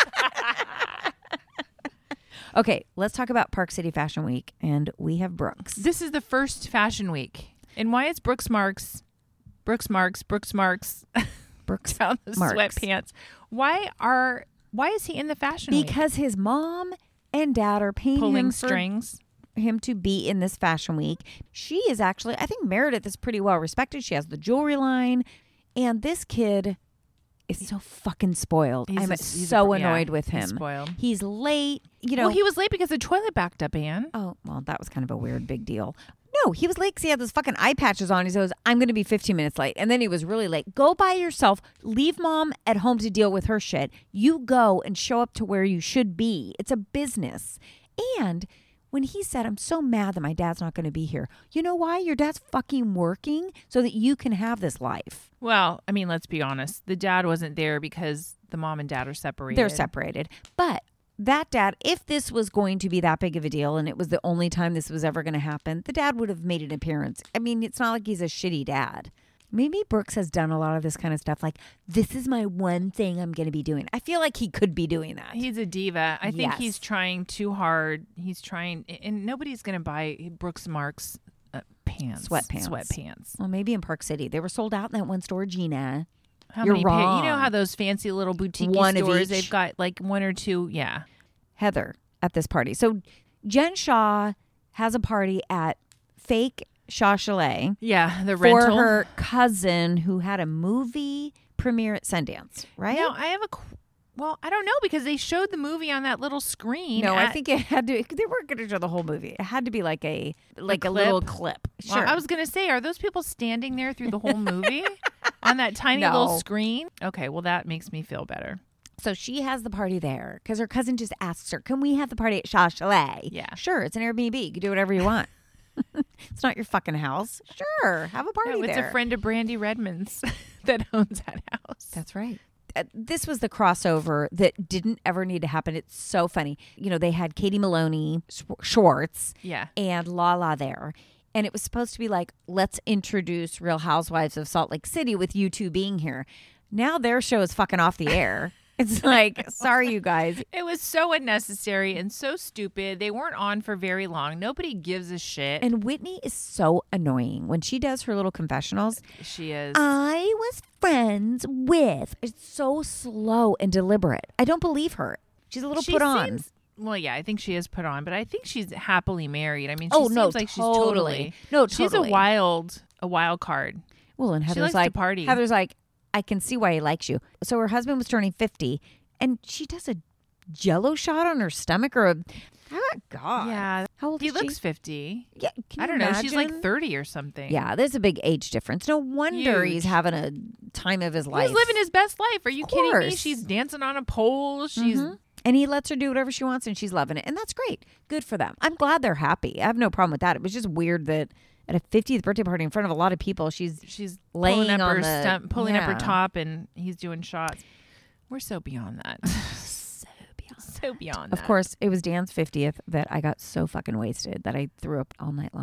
Okay, let's talk about Park City Fashion Week, and we have Brooks. This is the first fashion week. And why is Brooks Marks, Brooks Marks, Brooks Marks Brooks found the Marks. sweatpants? Why are why is he in the fashion week? Because his mom and dad are paying Pulling him for strings. him to be in this fashion week. She is actually, I think Meredith is pretty well respected. She has the jewelry line, and this kid is so fucking spoiled. He's I'm a- he's a- so yeah, annoyed with him. he's spoiled. He's late. You know. Well, he was late because the toilet backed up, Anne. oh well, that was kind of a weird big deal. No, he was late because he had those fucking eye patches on. He goes, "I'm going to be fifteen minutes late," and then he was really late. Go by yourself. Leave mom at home to deal with her shit. You go and show up to where you should be. It's a business. And when he said, "I'm so mad that my dad's not going to be here," you know why? Your dad's fucking working so that you can have this life. Well, I mean, let's be honest. The dad wasn't there because the mom and dad are separated. They're separated. But that dad, if this was going to be that big of a deal and it was the only time this was ever going to happen, the dad would have made an appearance. I mean, it's not like he's a shitty dad. Maybe Brooks has done a lot of this kind of stuff. Like, this is my one thing I'm going to be doing. I feel like he could be doing that. He's a diva. I think Yes. he's trying too hard. He's trying, and nobody's going to buy Brooks Marks uh, pants, Sweatpants. sweatpants. Well, maybe in Park City. They were sold out in that one store, Gina. How You're many pair- wrong. You know how those fancy little boutique One of stores, each. they've got like one or two. Yeah. Heather at this party. So Jen Shaw has a party at fake Shaw Chalet Yeah. The for rental. her cousin who had a movie premiere at Sundance, right? Now, I have a, qu- well, I don't know because they showed the movie on that little screen. No, I at- think it had to. They weren't going to show the whole movie. It had to be like a like a, clip? little clip. Well, Sure. I was going to say, are those people standing there through the whole movie on that tiny No. little screen? Okay. Well, that makes me feel better. So she has the party there because her cousin just asks her, "Can we have the party at Shaw Chalet?" Yeah. Sure. It's an Airbnb. You can do whatever you want. It's not your fucking house. Sure. Have a party No, it's there. a friend of Brandy Redmond's that owns that house. That's right. Uh, This was the crossover that didn't ever need to happen. It's so funny. You know, they had Katie Maloney Sch- Schwartz Yeah. and Lala there. And it was supposed to be like, let's introduce Real Housewives of Salt Lake City with you two being here. Now their show is fucking off the air. It's like, sorry, you guys. It was so unnecessary and so stupid. They weren't on for very long. Nobody gives a shit. And Whitney is so annoying when she does her little confessionals. she is. I was friends with. It's so slow and deliberate. I don't believe her. She's a little She put on. seems- well, yeah, I think she is put on, but I think she's happily married. I mean, she Oh, seems no, like she's totally. totally. No, She's a totally. wild, a wild card. Well, and She Heather's likes to like, party. Heather's like, I can see why he likes you. So her husband was turning fifty, and she does a Jello shot on her stomach, or a oh God, Yeah. How old He is looks she? fifty. Yeah, can I you don't know. She's like imagine? thirty or something. Yeah, there's a big age difference. No wonder he's Huge. having a time of his life. He's living his best life. Are you Of kidding me? course. She's dancing on a pole. She's Mhm. And he lets her do whatever she wants, and she's loving it, and that's great. Good for them. I'm glad they're happy. I have no problem with that. It was just weird that at a fiftieth birthday party in front of a lot of people, she's she's laying pulling up on her the- stump, pulling up her yeah. top, and he's doing shots. We're so beyond that. so beyond. so beyond Of that. course, it was Dan's fiftieth that I got so fucking wasted that I threw up all night long.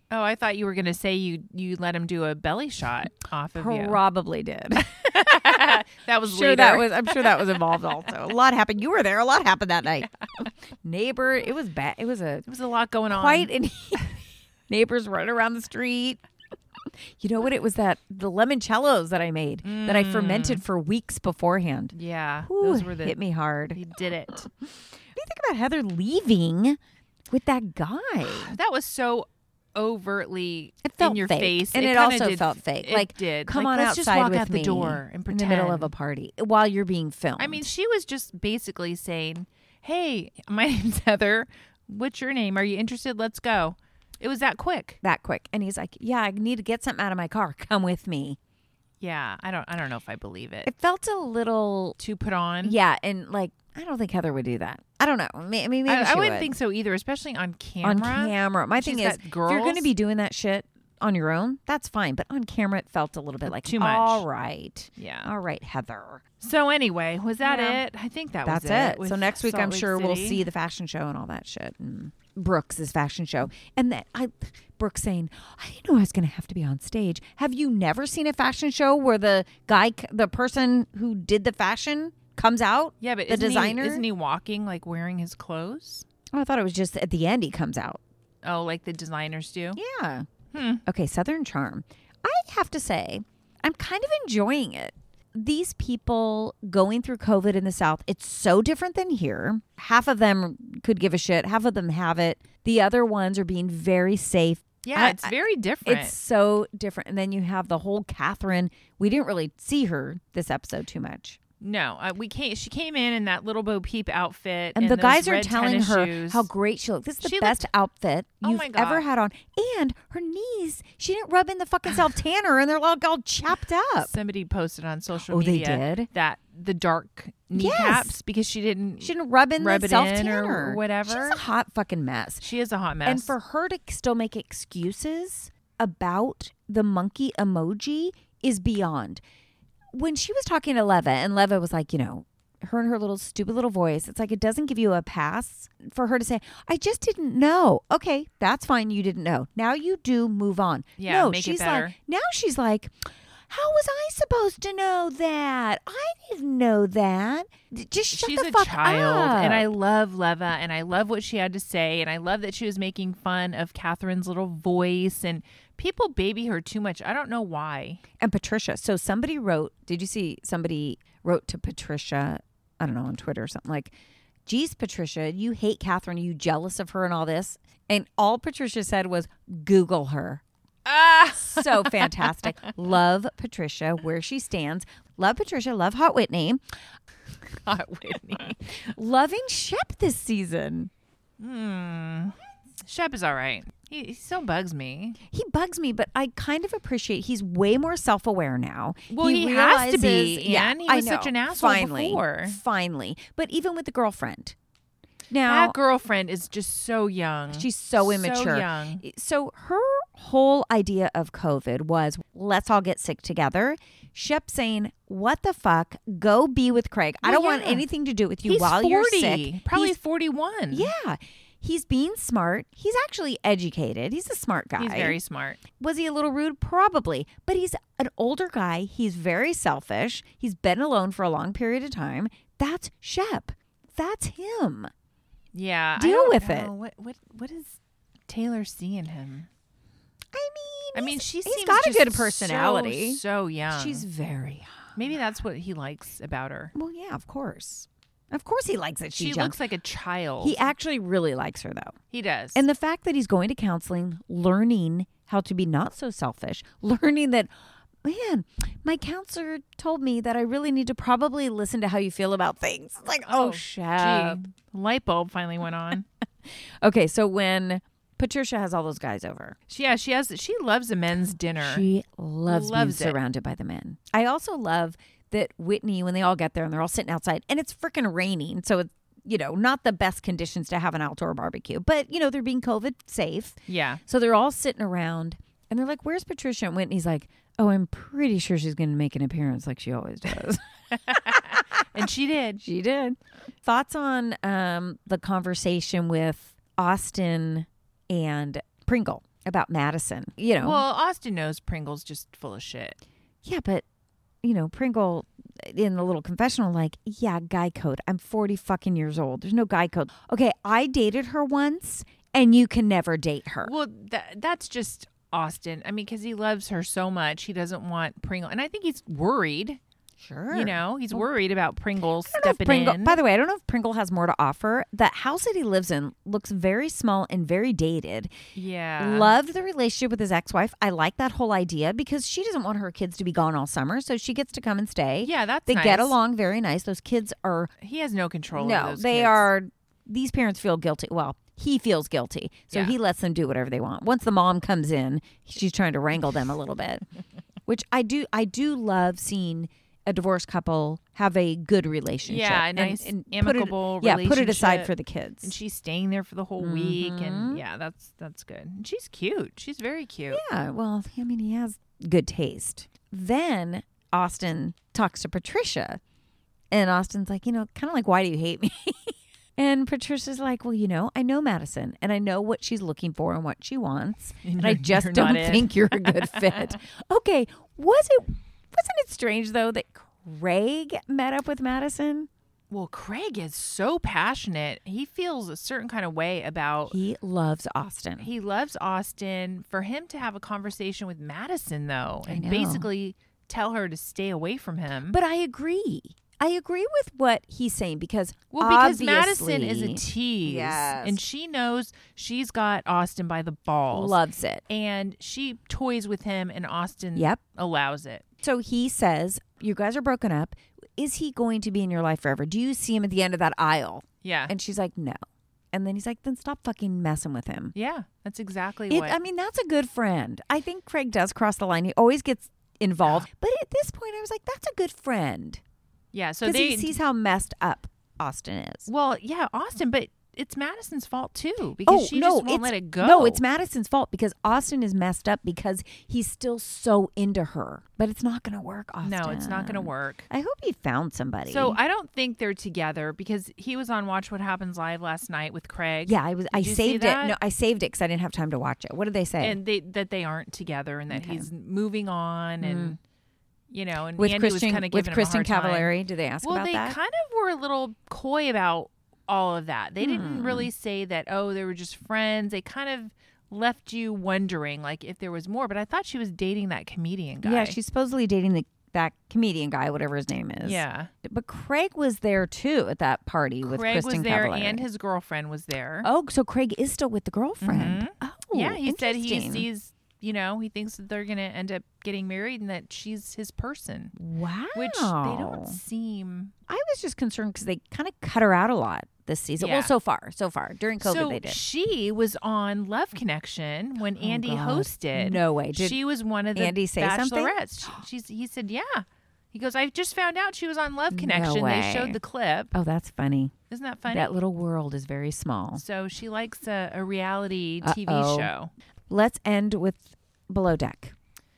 Oh, I thought you were going to say you you let him do a belly shot off of you. Probably did. That was sure later. that was. I'm sure that was involved also. A lot happened. You were there. A lot happened that night. Neighbor, it was bad. It was a There was a lot going on. quite an neighbors running around the street. You know what? It was that the limoncellos that I made mm. that I fermented for weeks beforehand. Yeah, Ooh, those were the hit me hard. He did it. What do you think about Heather leaving with that guy? That was so overtly it felt in your fake. face, and it, it also did, felt fake. It like, did. Come like, on let's outside just walk with out me the door and pretend in the middle of a party while you're being filmed. I mean, she was just basically saying, "Hey, my name's Heather. What's your name? Are you interested? Let's go." It was that quick. That quick. And he's like, "Yeah, I need to get something out of my car. Come with me." Yeah, I don't I don't know if I believe it. It felt a little too put on. Yeah, and like I don't think Heather would do that. I don't know. Maybe, maybe I, she I wouldn't would. think so either, especially on camera. On camera. My She's thing is, girls. if you're going to be doing that shit on your own, that's fine. But on camera, it felt a little bit like, too much. All right. Yeah. All right, Heather. So anyway, was that yeah. it? I think that that's was it. it. So next week, Salt I'm Lake sure we'll City. see the fashion show and all that shit. And Brooks' fashion show. And that I, Brooks saying, I didn't know I was going to have to be on stage. Have you never seen a fashion show where the guy, the person who did the fashion comes out? Yeah, but the isn't designer? He, isn't he walking like wearing his clothes? Oh, I thought it was just at the end he comes out. Oh, like the designers do? Yeah. Hmm. Okay, Southern Charm. I have to say, I'm kind of enjoying it. These people going through COVID in the South, it's so different than here. Half of them could give a shit. Half of them have it. The other ones are being very safe. Yeah, I, it's very different. It's so different. And then you have the whole Catherine. We didn't really see her this episode too much. No, uh, we can't. She came in in that little Bo Peep outfit, and, and the those guys are red telling tennis her shoes. how great she looks. This is the She best looked- outfit Oh you've my God. ever had on, and her knees. She didn't rub in the fucking self tanner, and they're all, all chapped up. Somebody posted on social Oh, they media did? that the dark kneecaps Yes. because she didn't. She didn't rub in Rub the it self in tanner or whatever. She's a hot fucking mess. She is a hot mess. And for her to still make excuses about the monkey emoji is beyond. When she was talking to Leva, and Leva was like, you know, her and her little stupid little voice, it's like it doesn't give you a pass for her to say, I just didn't know. Okay, that's fine. You didn't know. Now you do, move on. Yeah, no, make it she's better. like, now she's like, how was I supposed to know that? I didn't know that. Just shut She's the a fuck child, up. and I love Leva, and I love what she had to say, and I love that she was making fun of Catherine's little voice, and people baby her too much. I don't know why. And Patricia. So somebody wrote, did you see somebody wrote to Patricia, I don't know, on Twitter or something like, geez, Patricia, you hate Catherine. Are you jealous of her and all this? And all Patricia said was, Google her. Ah, So fantastic. Love Patricia, where she stands. Love Patricia. Love Hot Whitney. Hot Whitney. Loving Shep this season. Hmm. Shep is all right. He, he still bugs me. He bugs me, but I kind of appreciate he's way more self-aware now. Well, he has to be, realizes- Yeah, Ann. He I was know. such an asshole finally, before. Finally. But even with the girlfriend. Now, That girlfriend is just so young. she's so immature. So young. So her whole idea of COVID was, let's all get sick together. Shep saying, what the fuck? Go be with Craig. I Well, don't want yeah. anything to do with you He's while forty. you're sick. Probably He's- forty-one. Yeah. He's being smart. He's actually educated. He's a smart guy. He's very smart. Was he a little rude? Probably. But he's an older guy. He's very selfish. He's been alone for a long period of time. That's Shep. That's him. Yeah. I Deal don't with know. it. What what what does Taylor see in him? I mean, I mean, he's- she he's seems got a just good personality. So, so young. She's very young. Maybe that's what he likes about her. Well, yeah, of course. Of course he likes it. She She's young. looks like a child. He actually really likes her, though. He does. And the fact that he's going to counseling, learning how to be not so selfish, learning that, man, my counselor told me that I really need to probably listen to how you feel about things. It's like, oh, Shep. gee. Light bulb finally went on. Okay, so when Patricia has all those guys over, she, yeah, she has. She loves a men's dinner. she loves, Loves being it. surrounded by the men. I also love that Whitney, when they all get there and they're all sitting outside, and it's freaking raining, so it's, you know, not the best conditions to have an outdoor barbecue, but, you know, they're being COVID safe. Yeah. So they're all sitting around, and they're like, where's Patricia? And Whitney's like, oh, I'm pretty sure she's going to make an appearance like she always does. And she did. She did. Thoughts on um, the conversation with Austin and Pringle? about Madison. You know. Well, Austin knows Pringle's just full of shit. Yeah, but, you know, Pringle in the little confessional, like, yeah, guy code. I'm forty fucking years old. There's no guy code. Okay, I dated her once, and you can never date her. Well, that that's just Austin. I mean, because he loves her so much, he doesn't want Pringle. And I think he's worried. Sure. You know, he's worried about Pringle I don't know if stepping Pringle, in. by the way, I don't know if Pringle has more to offer. The house that he lives in looks very small and very dated. Yeah. Loved the relationship with his ex-wife. I like that whole idea because she doesn't want her kids to be gone all summer, so she gets to come and stay. Yeah, that's They nice. get along very nice. Those kids are He has no control no, over those they kids. are. These parents feel guilty. Well, he feels guilty, so Yeah. he lets them do whatever they want. Once the mom comes in, she's trying to wrangle them a little bit, which I do. I do love seeing a divorced couple have a good relationship. Yeah, a and- nice, and put it- amicable Yeah, put it aside relationship. for the kids. And she's staying there for the whole week. Mhm. And yeah, that's that's good. And she's cute. She's very cute. Yeah, well, I mean, he has good taste. Then Austin talks to Patricia, and Austin's like, you know, kind of like, why do you hate me? And Patricia's like, well, you know, I know Madison, and I know what she's looking for and what she wants, and I You're- just you're don't not in." think you're a good fit. Okay, was it? Wasn't it strange though that Craig met up with Madison? Well, Craig is so passionate. He feels a certain kind of way about. He loves Austin. He loves Austin. For him to have a conversation with Madison, though, I and know. basically tell her to stay away from him. But I agree. I agree with what he's saying because Well, because Madison obviously is a tease. Yes. And she knows she's got Austin by the balls. loves it. And she toys with him, and Austin Yep. allows it. So he says, you guys are broken up. Is he going to be in your life forever? Do you see him at the end of that aisle? Yeah. And she's like, no. And then he's like, then stop fucking messing with him. yeah, that's exactly It, what. I mean, that's a good friend. I think Craig does cross the line. He always gets involved. But at this point, I was like, that's a good friend. yeah, so Because they. he sees how messed up Austin is. well, yeah, Austin, but it's Madison's fault too because she just won't it's, let it go. No, it's Madison's fault because Austin is messed up because he's still so into her. But it's not going to work, Austin. No, it's not going to work. I hope he found somebody. So I don't think they're together because he was on Watch What Happens Live last night with Craig. yeah, I was. I Did you see saved it. that? No, I saved it because I didn't have time to watch it. What did they say? and they that they aren't together and that Okay. he's moving on and you know and with Andy Christian, was kind of with giving Kristen him a hard time. Cavallari, did they ask Well, about they that? kind of were a little coy about all of that. They Hmm. didn't really say that. Oh, they were just friends. They kind of left you wondering like if there was more. But I thought she was dating that comedian guy. Yeah, she's supposedly dating the that comedian guy, whatever his name is. yeah. but Craig was there too at that party with Craig Kristen was there Cavallari. and his girlfriend was there. oh, so Craig is still with the girlfriend. Mhm. Oh, yeah, he said he interesting. sees. You know, he thinks that they're going to end up getting married and that she's his person, Wow, which they don't seem. I was just concerned because they kind of cut her out a lot this season. Yeah. Well, so far, so far during COVID, so they did. she was on Love Connection when Oh, Andy God. hosted. No way. Did she was one of the Andy say something? bachelorettes. She, she's, he said, "Yeah." He goes, "I just found out she was on Love Connection. way. They showed the clip. Oh, that's funny. Isn't that funny?" That little world is very small. So she likes a, a reality T V Uh-oh. show. Let's end with Below Deck.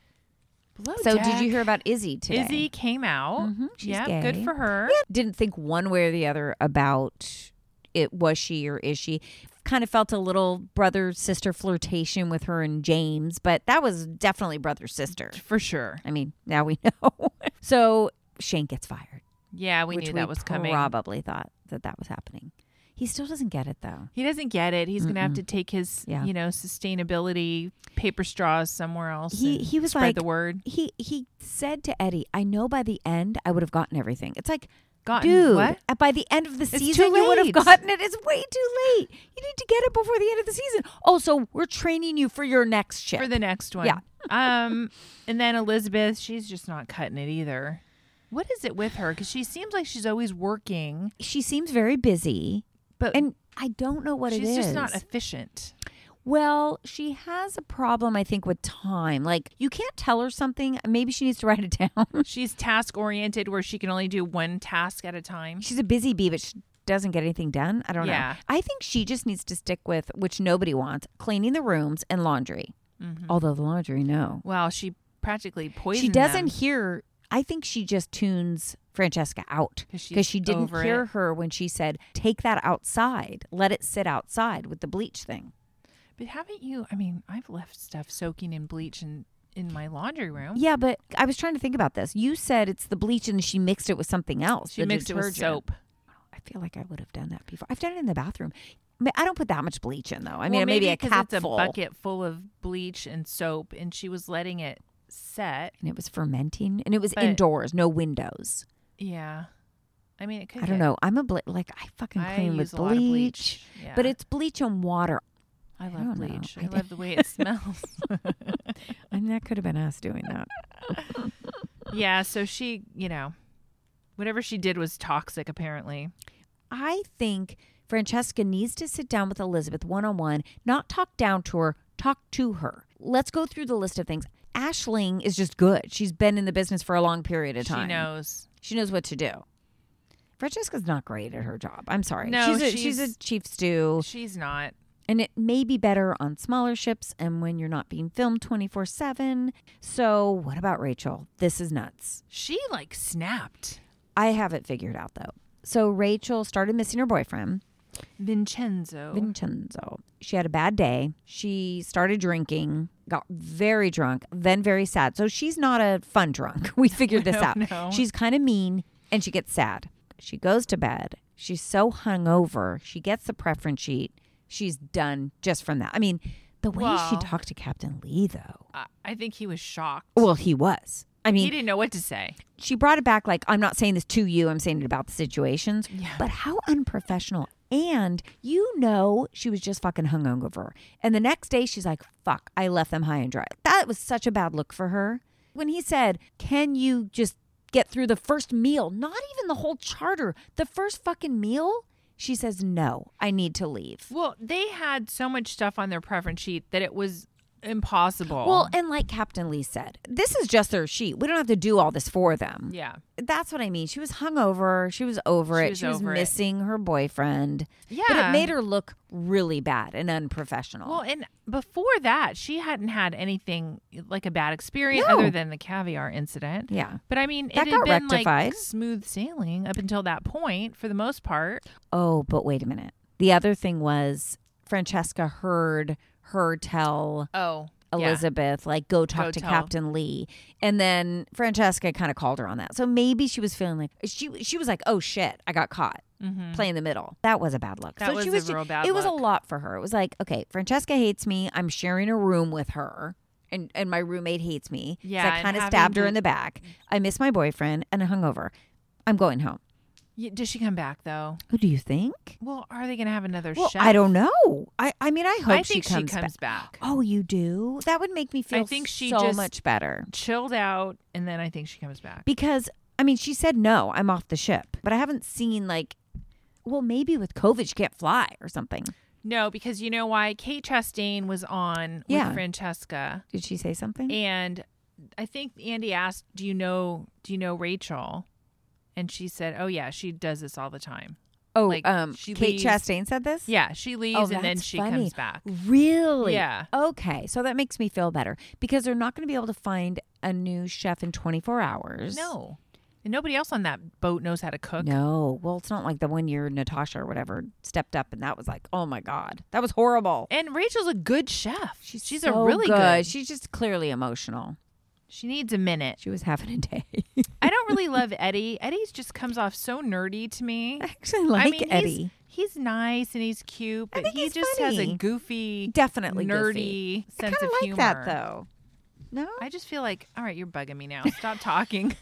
Below So, did Deck. you hear about Izzy today? Izzy came out. Mhm, she's yeah, gay. good for her. Yeah, didn't think one way or the other about it. Was she or is she? Kind of felt a little brother sister flirtation with her and James, but that was definitely brother sister. For sure. I mean, now we know. So Shane gets fired. Yeah, we which knew we that was coming. Probably thought that that was happening. He still doesn't get it though. He doesn't get it. He's going to have to take his, Yeah. you know, sustainability paper straws somewhere else. He and he was spread like the word. He he said to Eddie, "I know by the end I would have gotten everything." It's like, Gotten dude, what? uh, by the end of the It's season, too you would have late. gotten it. It's way too late. You need to get it before the end of the season. Oh, so we're training you for your next ship. For the next one. Yeah. um, and then Elizabeth, she's just not cutting it either. What is it with her? Because she seems like she's always working, She seems very busy, but and I don't know what it she's is. just not efficient. Well, she has a problem, I think, with time. Like, you can't tell her something. Maybe she needs to write it down. She's task oriented where she can only do one task at a time. She's a busy bee, but she doesn't get anything done. I don't Yeah. know. I think she just needs to stick with, which nobody wants, cleaning the rooms and laundry. Mhm. Although the laundry, no. Well, she practically poisoned She doesn't them. hear, I think she just tunes Francesca out 'Cause she's because she didn't over hear it. her when she said, take that outside. Let it sit outside with the bleach thing. But haven't you? I mean, I've left stuff soaking in bleach in, in my laundry room. Yeah, but I was trying to think about this. You said it's the bleach and she mixed it with something else. She the mixed detergent. it with soap. I feel like I would have done that before. I've done it in the bathroom. I don't put that much bleach in, though. I mean, well, maybe, maybe a cap it's full. a bucket full of bleach and soap, and she was letting it set. And it was fermenting. And it was But- indoors, no windows. Yeah. I mean, it could I don't get- know. I'm a ble- like I fucking I clean with use a lot of bleach, bleach. Yeah. but it's bleach and water. I love don't know. bleach. I I love the way it smells. And that could have been us doing that. Yeah, so she, you know, whatever she did was toxic, apparently. I think Francesca needs to sit down with Elizabeth one-on-one, not talk down to her, talk to her. Let's go through the list of things. Aisling is just good. She's been in the business for a long period of time. She knows. She knows what to do. Francesca's not great at her job. I'm sorry. No, she's a, she's- she's a chief stew. She's not. And it may be better on smaller ships and when you're not being filmed twenty-four seven. So what about Rachel? This is nuts. She, like, snapped. I have it figured out, though. So Rachel started missing her boyfriend, Vincenzo. Vincenzo. She had a bad day. She started drinking, got very drunk, then very sad. So she's not a fun drunk. We figured this No, out. no. She's kind of mean and she gets sad. She goes to bed. She's so hungover. She gets the preference sheet. She's done just from that. I mean, the way she Well- talked to Captain Lee, though. I, I think he was shocked. Well, he was. I mean, he didn't know what to say. she brought it back like, I'm not saying this to you, I'm saying it about the situations. Yeah. But how unprofessional. And you know she was just fucking hungover. And the next day she's like, fuck, I left them high and dry. That was such a bad look for her. When he said, can you just get through the first meal? Not even the whole charter. The first fucking meal? She says, no, I need to leave. Well, they had so much stuff on their preference sheet that it was impossible. Well, and like Captain Lee said, this is just their sheet. We don't have to do all this for them. yeah. That's what I mean. She was hungover. She was over She it. was she was over it. missing her boyfriend. Yeah. But it made her look really bad and unprofessional. Well, and before that, she hadn't had anything like a bad experience No. other than the caviar incident. yeah. But I mean, That it had got been rectified. like smooth sailing up until that point for the most part. Oh, but wait a minute. The other thing was Francesca heard her tell Oh, Elizabeth, like, go talk Go to tell. Captain Lee. And then Francesca kind of called her on that. So maybe she was feeling like, she she was like, oh shit, I got caught. Mm-hmm. Play in the middle. That was a bad look. That so was she a was ju- real bad It was a look. lot for her. It was like, okay, Francesca hates me. I'm sharing a room with her. And, and my roommate hates me. Yeah, So I and kind of having stabbed her to- in the back. I miss my boyfriend and I hung over. I'm going home. Yeah, does she come back though? Who do you think? Well, are they going to have another Well, chef? I don't know. I, I mean, I hope I think she comes, comes back. back. Oh, you do? That would make me feel think she so just- much better. Chilled out, and then I think she comes back. Because, I mean, she said, no, I'm off the ship. But I haven't seen, like, well, maybe with COVID, she can't fly or something. No, because you know why? Kate Chastain was on Yeah. with Francesca, Did she say something? and I think Andy asked, "Do you know? Do you know Rachel?" And she said, "Oh yeah, she does this all the time." oh, like, um, she Kate leaves- Chastain said this? Yeah, she leaves Oh, and then that's she funny. comes back. Really? Yeah. Okay. So that makes me feel better because they're not going to be able to find a new chef in twenty-four hours. No, and nobody else on that boat knows how to cook. No. Well, it's not like the one year Natasha or whatever stepped up and that was like, oh my God, that was horrible. And Rachel's a good chef. She's she's so a really good. good. She's just clearly emotional. She needs a minute. She was having a day. I don't really love Eddie. Eddie just comes off so nerdy to me. I actually like I mean, he's- Eddie. He's nice and he's cute, I but think he he's just has a funny. goofy, Definitely nerdy I sense kind of of like humor. that though. No, I just feel like, all right, you're bugging me now. Stop talking.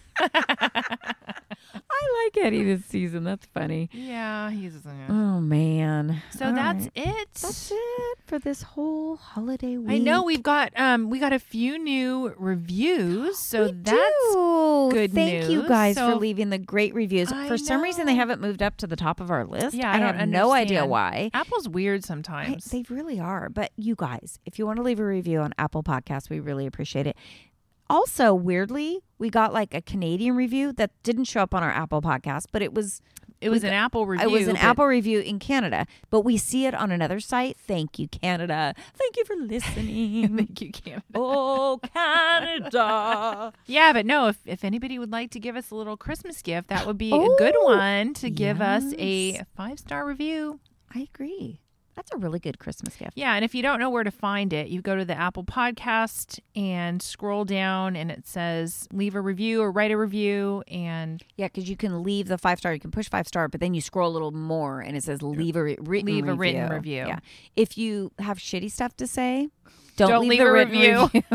I like Eddie this season. That's funny. Yeah, he's. Uh, Oh man. so All that's right. it. That's it for this whole holiday week. I know we've got um we got a few new reviews, so We that's do. good Thank you news. guys So- for leaving the great reviews. I For some reason, they know. haven't moved up to the top of our list. Yeah, I, I don't have no idea understand. why. Apple's weird I, sometimes. they really are. But you guys, if you want to leave a review on Apple Podcasts, we really appreciate it. Also, weirdly, we got like a Canadian review that didn't show up on our Apple Podcast, but it was it was we an got- Apple review. it was an but- Apple review in Canada, but we see it on another site. Thank you, Canada. Thank you for listening. Thank you, Canada. Oh, Canada. Yeah, but no, if, if anybody would like to give us a little Christmas gift, that would be a good Oh, one to give us a yes. five star review. I agree. That's a really good Christmas gift. Yeah, and if you don't know where to find it, you go to the Apple Podcast and scroll down, and it says leave a review or write a review. And Yeah, because you can leave the five star. You can push five star, but then you scroll a little more, and it says leave a re- written Leave a review. written review. Yeah. If you have shitty stuff to say, don't, Don't leave, leave the a written review. review.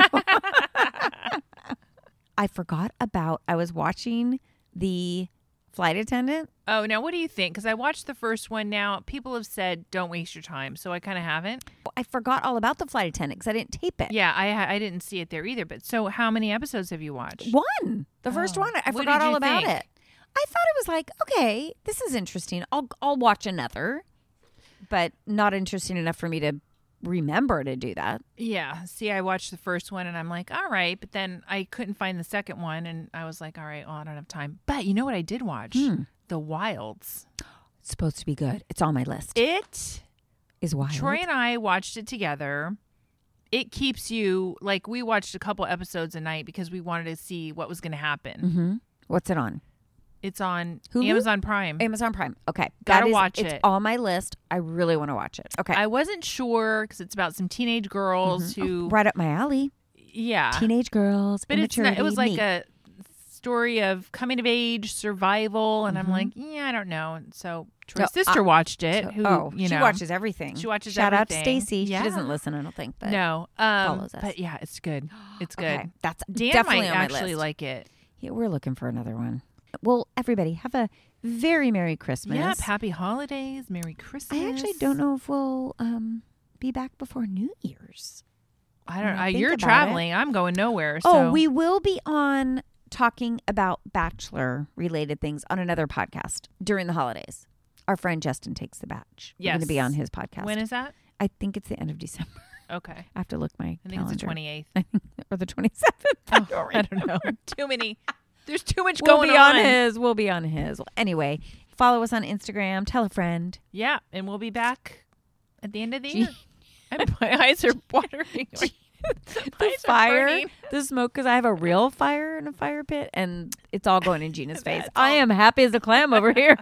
I forgot about. I was watching the flight attendant. oh, now what do you think? Because I watched the first one. Now people have said don't waste your time, so I kind of haven't. I forgot all about the flight attendant because I didn't tape it. Yeah, I ha- I didn't see it there either. But so how many episodes have you watched? One. The first Oh. one. I What forgot did you all about think? it. I thought it was like, okay, this is interesting. I'll I'll watch another, but not interesting enough for me to remember to do that. Yeah. See, I watched the first one and I'm like, all right. But then I couldn't find the second one. And I was like, all right, well, I don't have time. But you know what I did watch? Hmm. The Wilds. It's supposed to be good. It's on my list. It, Is wild. Troy and I watched it together. It keeps you, like, we watched a couple episodes a night because we wanted to see what was going to happen. Mm-hmm. What's it on? It's on Hulu? Amazon Prime. Amazon Prime. Okay. Gotta That is- watch it's it. on my list. I really want to watch it. Okay. I wasn't sure because it's about some teenage girls who, right up my alley. yeah. Teenage girls. But it's not, it was like me. a story of coming of age, survival, and Mhm. I'm like, yeah, I don't know. And so Troy's So, sister uh, watched it. So- who oh, you she know watches everything. She watches Shout everything. out to Stacy. Yeah. She doesn't listen, I don't think. But no, um, follows us. but yeah, it's good. It's good. Okay. That's Dan definitely might on my actually list. like it. Yeah, we're looking for another one. Well, everybody, have a very Merry Christmas. Yep. Happy holidays. Merry Christmas. I actually don't know if we'll um, be back before New Year's. I when don't. I Uh, think you're about traveling. I'm going nowhere. So. Oh, we will be on talking about Bachelor related things on another podcast during the holidays. Our friend Justin takes the batch. We're going to be Yes. on his podcast. When is that? I think it's the end of December. Okay. I have to look my I think calendar. it's the twenty-eighth. or the twenty-seventh. Oh, I don't know. Too many. There's too much We'll going be on on. his. We'll be on his. Well, anyway, follow us on Instagram. Tell a friend. Yeah, and we'll be back at the end of the Gee. year. And my eyes are watering. My The eyes are fire, burning. the smoke, because I have a real fire in a fire pit, and it's all going in Gina's face. That's I all. am happy as a clam over here.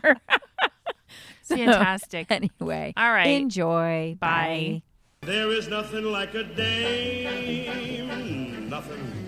So, Fantastic. Anyway, All right. enjoy. Bye. Bye. There is nothing like a dame, nothing